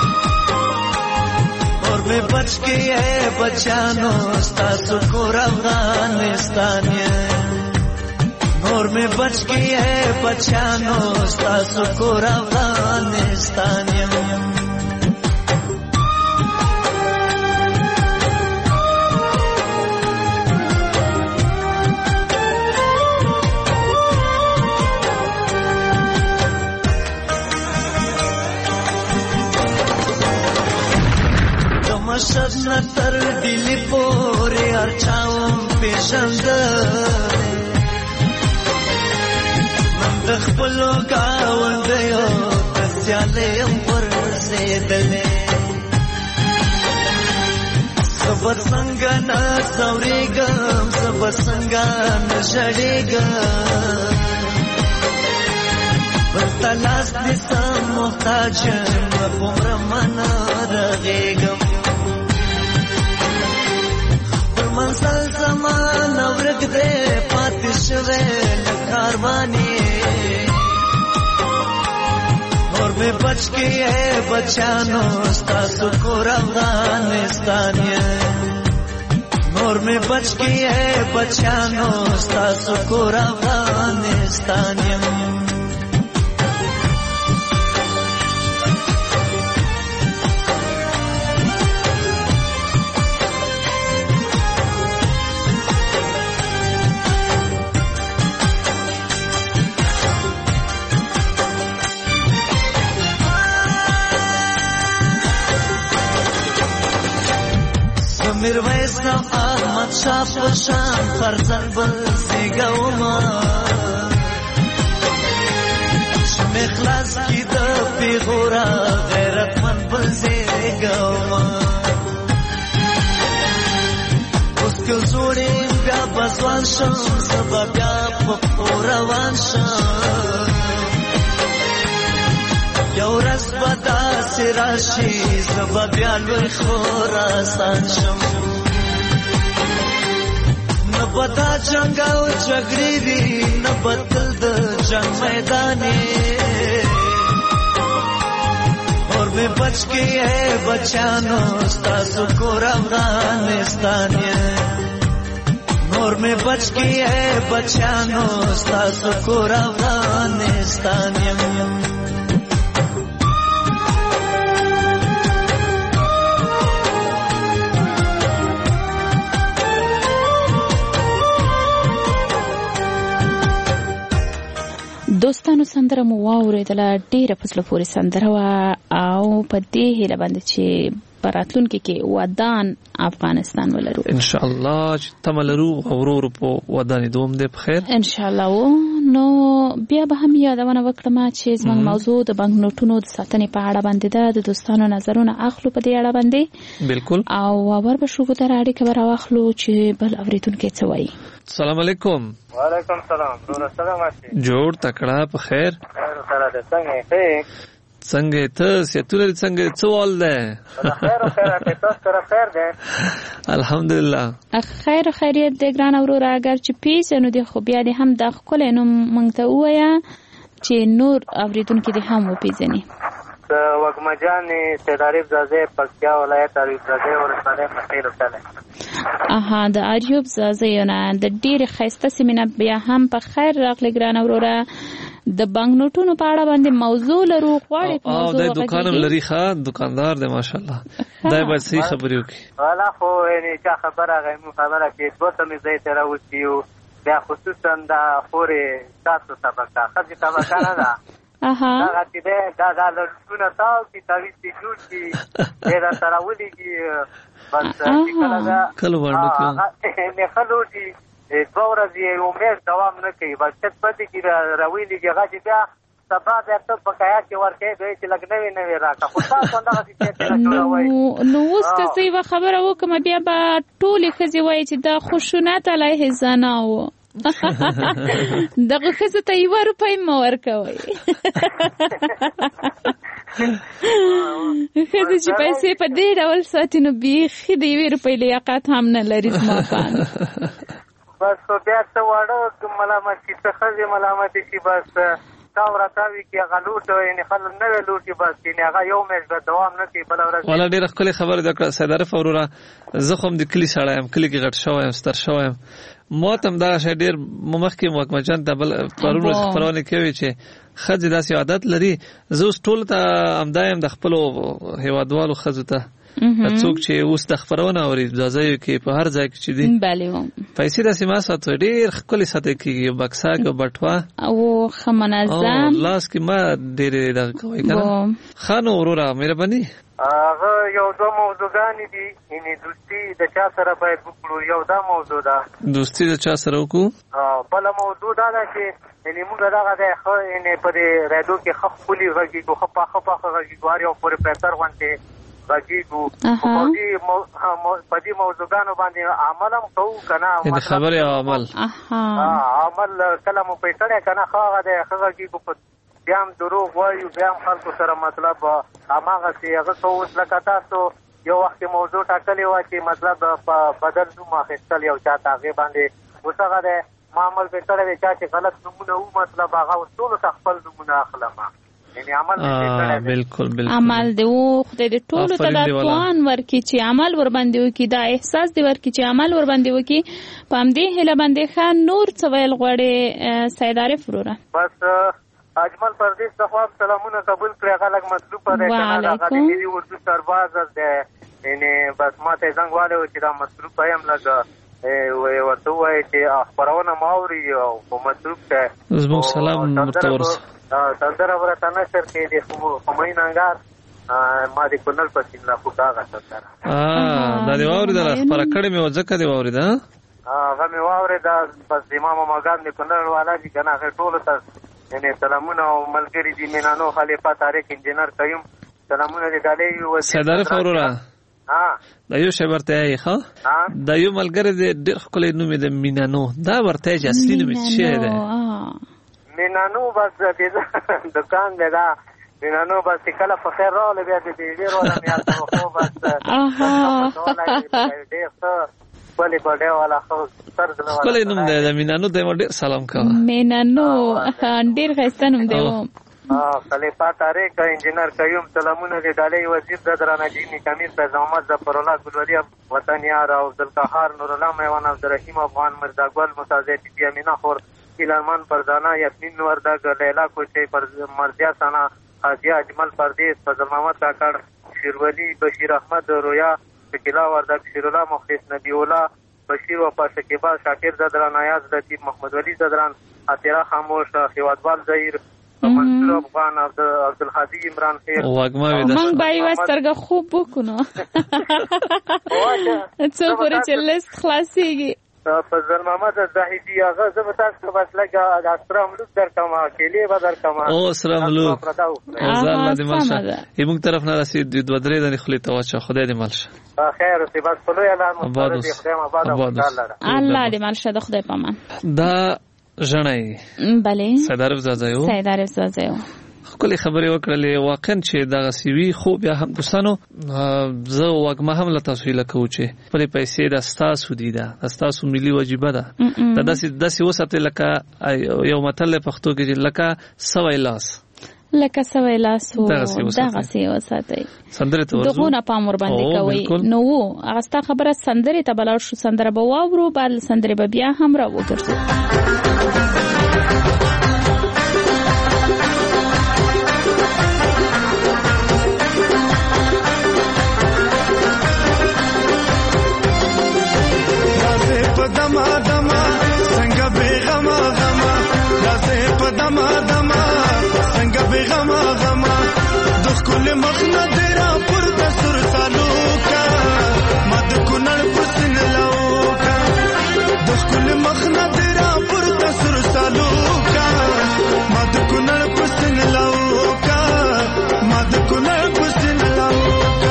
اور میں بچ گئی ہے بچانو ستاسو کور افغانستان اور میں بچ گئی ہے بچانو ستاسو کور افغانستان مشد نتر دلی پوری ارچاوم پیشند من دخبلو گاوندیو تسیالیم ورزیدلی سب زبسنګ نه زورېګم زبسنګ نه ژړېګم بلتلاس دې سم محتاج پمر من رغېګم پر منزل زمان ورګ دې پاتې شوې کاروانې और में बच के है बचानो स्तासु को अफगानिस्तान और में बच के है बचानो स्तासु को अफगानिस्तान میرویس احمد شاه پشان فرزند بل زیگوما شمخلاص کی د پیغورا غیرتمند بل زیگوما اوس که زوړې بیا بزوان شم سبا بیا په روان شم یو ورځ به داسې راشي زه به بیا لوی خراسان شم نه به دا جنګ او جګړې وي نه به تل د جنګ میدانې اور میں بچ کے ہے بچانو ستاسو کور افغانستان اور میں بچ کے ہے بچانو ستاسو کور افغانستان دوستانو سندره مو واورېدله ډېره په زړه پورې سندره وه او په دې هیله باندې چې په راتلونکي کې ودان افغانستان ولرو انشاءالله چې تمه لرو او ورو ورو په ودانېدو هم دی په خیر انشاءالله نو بیا به هم یادونه وکړم چې زموږ موضوع د بانک نوټونو د ساتنې په اړه باندې ده د دوستانو نظرونه اخلو په دې اړه باندې بالکل او ور به شو ګټه اړیکه به راواخلو چې بل اورېدونکي څه وایي السلام علیکم وعلیکم السلام ورور سلام جوړ تکړه په خیر سره ده څنګه څنګه ته سیتونه څنګه څوال ده خیر خیر تاسو سره خیر ده الحمدلله خیر خیریت دې ګران اورور اگر چې پیژنو دې خو بیا دې هم د خپل نو مونږ ته وایا چې نور اوریدونکو دې هم وپیژني وګمجان سیداریب زازه پکتیا ولایت اریوب زازه ورسره مخیر وکړه د اریوب زازه نه د ډېر خسته سیمه بیا هم په خیر راغلی ګران اورور د بانک نوټونو په اړه باندې موضوع لرو غواړي موضوع د دکانم لري ښه دکاندار دی ماشاءالله دای به صحیح خبرې وکړي والا خو یعنی چا خبره غو خبره کې دوته مې زې تر اوسیو بیا خصوصا د خوري تاسو طبقه خځې طبقه نه ده هغه چې دا لړونه تاو چې تاوي چې جوړ شي دا سره ولېږي بس کله ورنه کې نه خلوږي دوه ورځې عمر دوام نه کوي بس څه پدې کې راوېلې هغه چې بیا سبا بیا ته بقایا کې ورکې دوی چې لګنوي نه راکا خو تاسو څنګه چې جوړوي نو اوس که څه یو خبره وکم بیا به ټولې خزي وایي چې دا خشونت علیه زنا و دغه خزه ته یو روپۍ مو ورکوي خزه چې پیسې په دې ډول ساتي نو بیخي د یو روپۍ لیاقت هم نه لري زما پان بس بیا څه واړه ملامت چې خزه ملامت شي بس تا ورتاوي کې غلوټ یعنی خلک نه لوټي بس یعنی هغه یو مېز به دوام نه کوي بل ورځ ولا ډېر خپل خبر د سیدارف اورورا زخم د کلی سړی هم کلی کې غټ شوم ستر شوم موتم دا شې ډېر مخکې محکمجان ته بل پرونه خبرونه کوي چې خځې داسې عادت لري زه اوس ټول ته امدایم د خپل هیوادوالو خځو ته څوک چې اوس د خبرونه اوري ځای کې په هر ځای کې چې دي بله پیسې داسې ما ساتو ډېر ښکلې ساتل کېږي یو بکسه او بټوه او ښه منظم لاس کې ما ډېرې دغه کوي که نه ښه نو وروره مهرباني هغه یو دوه موضوعګانې دي یعنې دوستي د چا سره باید وکړو یو دا موضوع ده دوستي د چا سره وکړو بله موضوع دا ده چې یعنې موږ دغه دی ښه یعنې په دې رادیو کې ښه ښکلي غږېږو ښه پاخه غږېږو هر یو پروفیسر غوندې غږیږو په دې موضوعګانو باندې عمل هم کوو کنه د خبرې او عمل عمل کله مو پیټړې کنه خاغه د غږیږو په بیا هم دروغ وایو بیا هم خلکو سره مطلب هماغسې هغه کوو لکه تاسو یو وخت موضوع ټاکلې وه چې مطلب په بدل نوم اخیستل یو چا ته هغې باندې اوس هغه دی ما عمل پیټړی دی چا چې غلط نومونه وو مطلب هغه اوس ټولو ته خپل نومونه اخلم بالکل عمل دی و خدای دې ټولو ته دا توان ورکړي چې عمل ورباندې وکړي دا احساس دی ورکړي چې عمل ورباندې وکړي په همدې هیله باندې ښه نور څه ویل غواړې سید عارف وروره بس اجمل پردیس ته خو سلامونه قبول کړي هغه لږ مطلوبه دی که نه هغه د ملي اردو سرباز دی یعنې بس ما ته یې زنګ والی و چې دا مصروفه یم لږ ورته ووایې چې خپرونه مو اوري او په مصروف دی زموږ سلام ورته ورسه سندره ورته نشر کې د خمین انګار ما د کونړ په سیمه خو هغه سندره دا دې واورېدله خپره کړې مې وه ځکه دې واورېده هغه مې واورېده بس زما ماماګان د کونړ والا دي که نه هغې ټولو ته یعنې سلامونه او ملګري دي مینانو خلیفه طارق انجینر قیوم سلامونه دې ډالۍ سید عارف وروره دا یو شی ورته یې ښه دا یو ملګری دی ډېر ښکلی نوم یې د مینانو دا ورته یې چې اصلي نوم یې څه شی دی مینانو بس دکان دی دا مینانو بس کله په خیر راغلی بیا د ډېر والا مې هلته خو بس ډېر ښه ښکلې بډۍ والا ښکلی نوم دی د مینانو ته یې ډېر سلام کوه مینانو ډېر ښایسته نوم دی خلیفه طارق انجینر قیوم سلامونه دې ډالۍ وزیر د درانه جیمی کمیر فیض محمد ظفرالله ګلولي وطن یار او عبدالقهار نورالله میوان عبدالرحیم افغان مرزاګل مصازی بی امینه خور ایلارمان پردانا یاسمین وردګ لیلا کوچی مرزیا ثنا حاجی اجمل پردیس فضل محمد کاکړ شیرولی بشیر احمد رویا شکیلا وردګ شیرالله مخلص نبی الله بشیر وفا شکیبا شاکر زدران ایاز لطیف محمد ولی زدران عطیرا خاموش خیواتبال ظهیر منصور افغان عبدالحادی عمران خیر موږ به یوه سترګه خوب وکړو څو پورې چې لیست خلاصېږي فضل محمد زاهدي هغه زه به تاسو ته بس لږ سره ملوک درکړم کیلې به درکړم او سره ملوک الله دې مل شه زموږ طرف نه راسي دوه درې دانې خولې ته واچوه خدای دې مل شه خیر اوسې بس په لوی الله الله دې مل شه د خدای په امان دا ژڼی بلې سید عارف زازیو ښکلې خبرې وکړلې واقعا چې دغسې وي خو بیا هم دوستانو زه وږمه هم له تاسو هیله کوو چې خپلې پیسې د ستاسو دي ده د ستاسو ملي وجیبه ده دا داسې وساتئ لکه یو متل دی پښتو کې چې لکه سوی لاس لکه سوی لاس دغسې وساتئ دغونه پام ورباندې کوئ نو هغه ستا خبره سندرې ته به لاړ شو سندره به واورو بعد له سندرې به بیا هم راوګرځو دما دما څنګه بیغما غما راځه په دما دما څنګه بیغما غما د خپل مخ نه درا پر د سر سالوکا مد کونړ پسن لاوکا د خپل مخ نه درا پر د سر سالوکا مد کونړ پسن لاوکا مد کونړ پسن لاوکا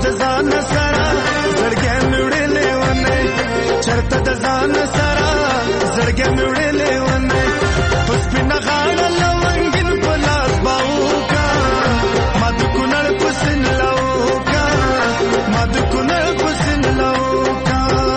د ځان سره زړګې مې وړلې ونه چرته د ځان سره زړګې مې وړلې ونه پس پنه غاړه لونګین په لاس باوکا ما د کونړ پسن لاوکا ما د کونړ پسن لاوکا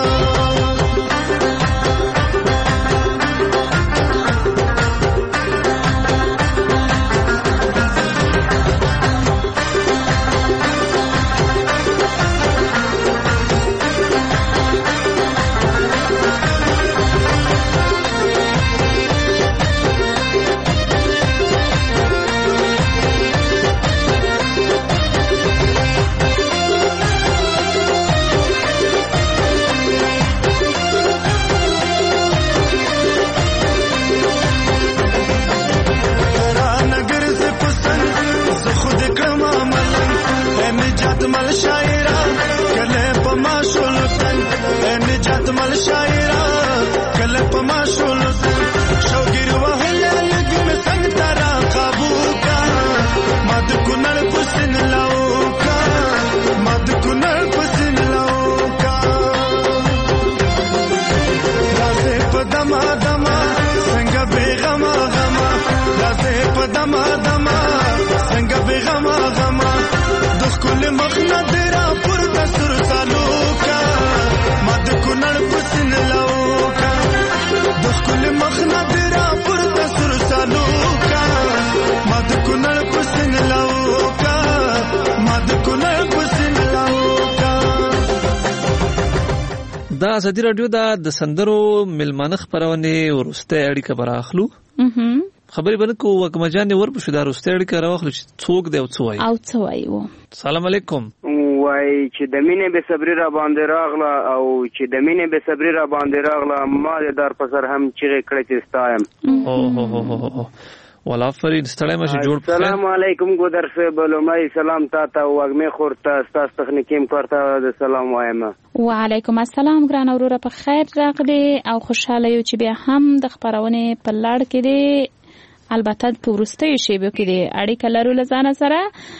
دا ازادي رادیو د سندرو ملمانه خبرونه ورسته اړیکه براخلو خبرې باندې کو وکمه جان ورپښو دا ورسته اړیکه راوخلو چې څوک دی او څوای وو سلام علیکم وای چې د مینې به صبر را باندې راغله او چې د مینې به صبر را باندې راغله ما در په سر هم چې کړه چې ستایم او ولا فرین ستړی مشه جوړ السلام علیکم ګودر صاحب لومای سلام تاته وګمه خورته تاسو تخنیکیم کارته د سلام وایم وعلیکم السلام ګران اوروره په خیر راغلی او خوشاله یو چې بیا هم د خبرونه په لړ کې دی البته په ورستۍ شیبو کې دی اړیکه لرو لزانه سره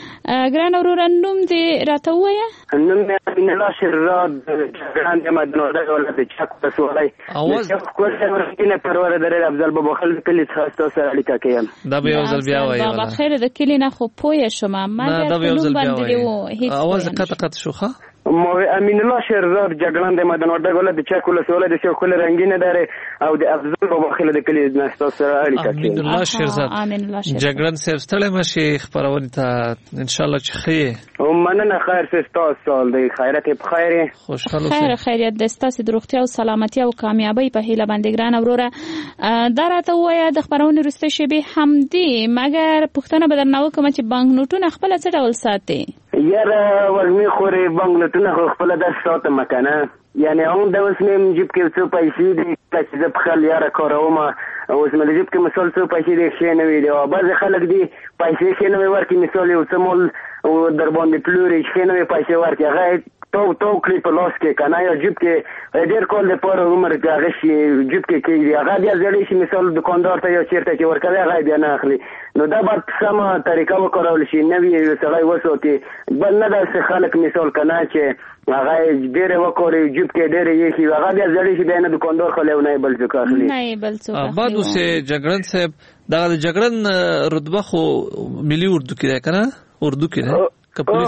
ګران اوروره نوم دې راته وایه نوم مې امین الله شراد ګران د مدنو د ولادت چک په سوالای اواز کوم څه ورته پرور درې افضل بابا خل کلی خاصه سره اړیکه کوي دا به یو ځل بیا وایي بابا خیر د کلی نه خو پوهه شوم ما نوم باندې اواز قط شوخه امین الله شراد جګړن د مدنو د ولادت چک په سوالای د شو کل رنگینه دره او د افضل بابا خل د کلی نه سره اړیکه کوي امین الله شراد جګړن صاحب ستړی مشه خبرونه ته ان شاء الله چې خیر او مننه خیر ستا سال دی خیرت په خیر خوشاله خیریت د ستاسو د روغتیا او سلامتی او کامیابی په هیله باندې ګران اوروره درته وایي د خبرونه رسته شي به همدي مګر پښتنه بدرناو کوم چې بانک نوټونه خپل څه ډول ساتي یاره ورمی خوري بانک نوټونه خپل د ساتم مکنه یعنی هم د وسمم جيب کې څه پیسې دي چې د خپل یاره کوروم او اسمه د جيب کې مثال څه پیسې دي چې نه وي دی او بعض خلک دي پیسې چې نه ورکي مثال یو څه مول او در باندې پلوري چې نه پیسې ورکي هغه تو کلی په لاس کې کنه یا جيب کې ډېر کول د پر عمر کې هغه شي جيب کې کېږي هغه بیا ځلې شي مثال دکاندار ته یا چیرته چې ورکوي هغه بیا نه اخلي نو دا به سمه طریقه وکړول شي نوی سړی وسوتي بل نه د خلک مثال کنه چې هغه ډېر وکړي جيب کې ډېر یې شي هغه بیا ځلې شي بیا نه دکاندار خلې نه بل څه اخلي نه بل څه بعد اوسه جګړن صاحب دا جګړن رتبه خو ملي اردو کې ده کنه اردو کې ده وو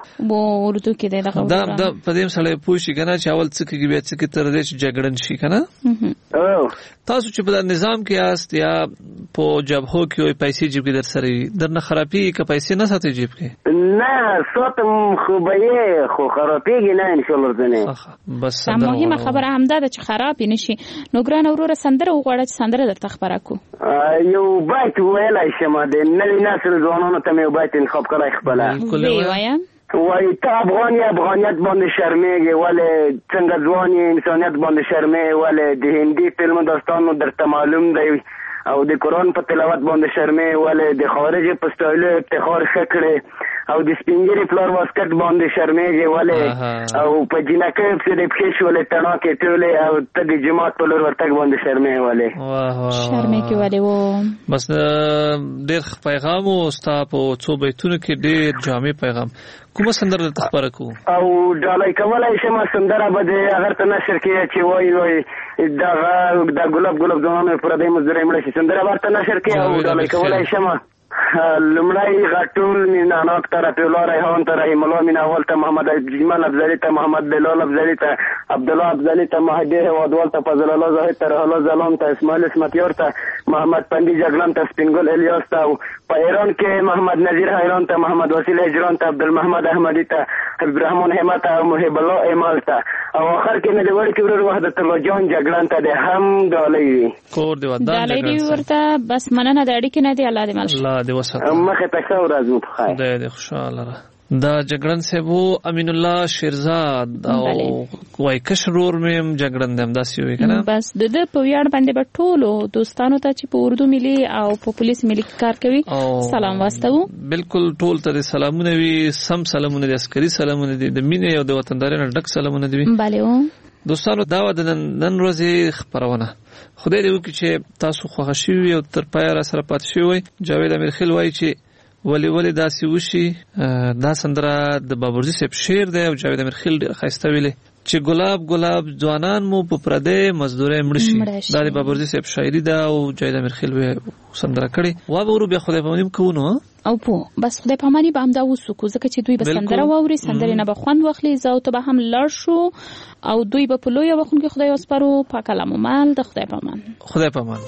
اردو کې ده دا په دې سره پوښي کنه چې اول څه کې بیا څه کې تر دې چې جګړن شي کنه تاسو چې په نظام کې یاست یا په جبهو کې پیسې جیب کې در سره درنه خرابي کې پیسې نه ساتي جیب کې نه صوتم خو به خو خرابيږي نه ان شاء الله ځنه بس مهمه خبره هم ده چې خراب نشي نو ګران اوروره سندره وغواړه چې سندره درته خبره کو یو بایت ویلای شمه د نوی نسل ځوانانو ته مې بایت انتخاب کړای خپل وایم وای ته افغانیت باندې شرمېږي ولې څنګه ځواني انسانیت باندې شرمې ولې د هندي فلم داستانو درته معلوم دی او د قرآن په تلاوت باندې شرمې ولې د خارج په سټایل افتخار شکړې او د سپینګری فلور واسکټ باندې شرمېږي ولې او په جنکه په دې کې شولې تڼا کې ټولې او ته د جماعت په لور ورتګ باندې شرمې ولې شرمې کې ولې و بس ډېر پیغام او ستا په څو بیتونو کې ډېر جامع پیغام کومه سندره د خبره کو او ډالای کولای شم سندره به اگر ته نشر کې چې وای دا ګلاب ځوانه پر دې مزره مړ شي سندره ورته نشر کې او ډالای کولای شم لمړی غټول مینا نوک تر په ریحان تر ایملو مینا اول ته محمد اجمل افضلی ته محمد بلال افضلی ته عبد الله افضلی ته مهدی ودول ته فضل الله زاهد ته الله زلام ته اسماعیل اسمتیور ته محمد پندی جګلان ته سپینګل الیاس ته په ایران کې محمد نذیر حیران ته محمد وسیل اجران ته عبدالمحمد احمدی ته ابراهیم همت او محب الله ایمال ته او اخر کې نه دی ور کې ورور وحدت الله جان جګلان ته د هم ډالۍ کور دی ودان ډالۍ دی ورته بس مننه د اړیکې نه دی الله دې مل الله دې وسه مخه تاسو راځو په خیر دې خوشاله دا جګړن سیبو امین الله شیرزاد او وای کشرور مم جګړن دم داسي وي کنه بس د په ویاړ باندې په ټولو دوستانو ته چې په اردو ملي او په پولیس ملي کار کوي سلام واستو بالکل ټول ته سلامونه وي سم سلامونه دي عسکري سلامونه دي د مینې او د وطندارانو ډک سلامونه دي بله دوستانو دا د نن ورځې خبرونه خدای دې وکړي چې تاسو خوښ شئ او تر پای را سره پات شئ جاوید امیرخیل وایي چې ولی داسې وشي دا سندره د بابرزي صاحب شعر دی او جاوید امیرخیل ډېر ښایسته ویلی چې ګلاب ځوانان مو په پردې مزدورۍ مړه شي دا د بابرزي صاحب شاعري ده او جاوید امیرخیل سندره کړې وا به ورو بیا خدای پاماني کوو نو او په بس خدای پاماني به همدا وسوکو ځکه چې دوی به سندره واوري سندرې نه به خوند واخلي زه او ته به هم لاړ شو او دوی به په لویه وخت کې خدای وسپارو پاک کلام مال د خدای پامان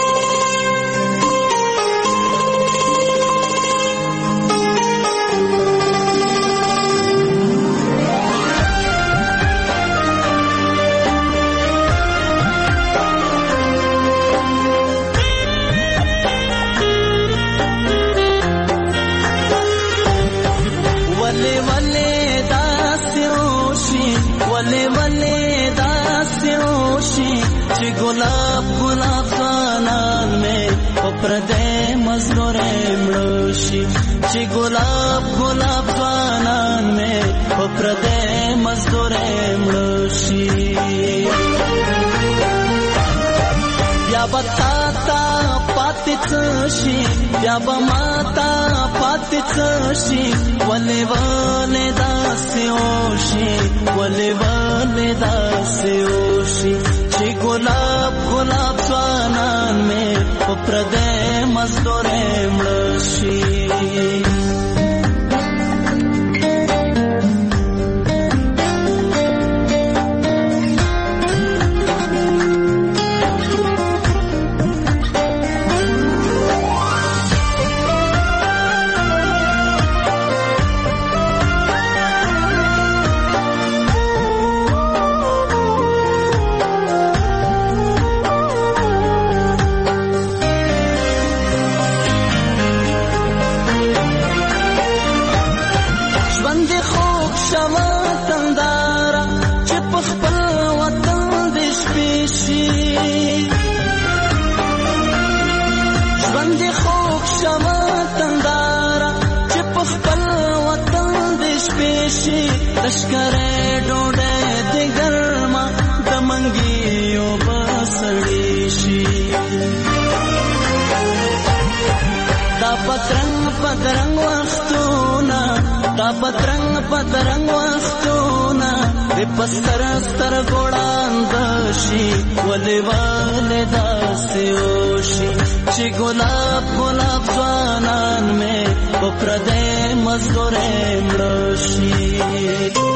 गुलाब ज़ानान में पप्रदे मज़दूरे मृषि ची गुलाब ज़ानान में पप्रदे मज़दूरे मृषि या बताता पातिचशी या बमाता पातिचशी वले दास्योशी वले दास्योशी ची गुलाब ज़ानान में पप्रदे मज़दूरे मृषि लश्करे डोडे दिगरमा दमंगियो बसड़ीशी दा पतरंग वस्तूना विपस्तर गोड़ांदशी वले दास्योशी ची गुलाब ज़ानान में पप्रदे मज़दूरे मृषि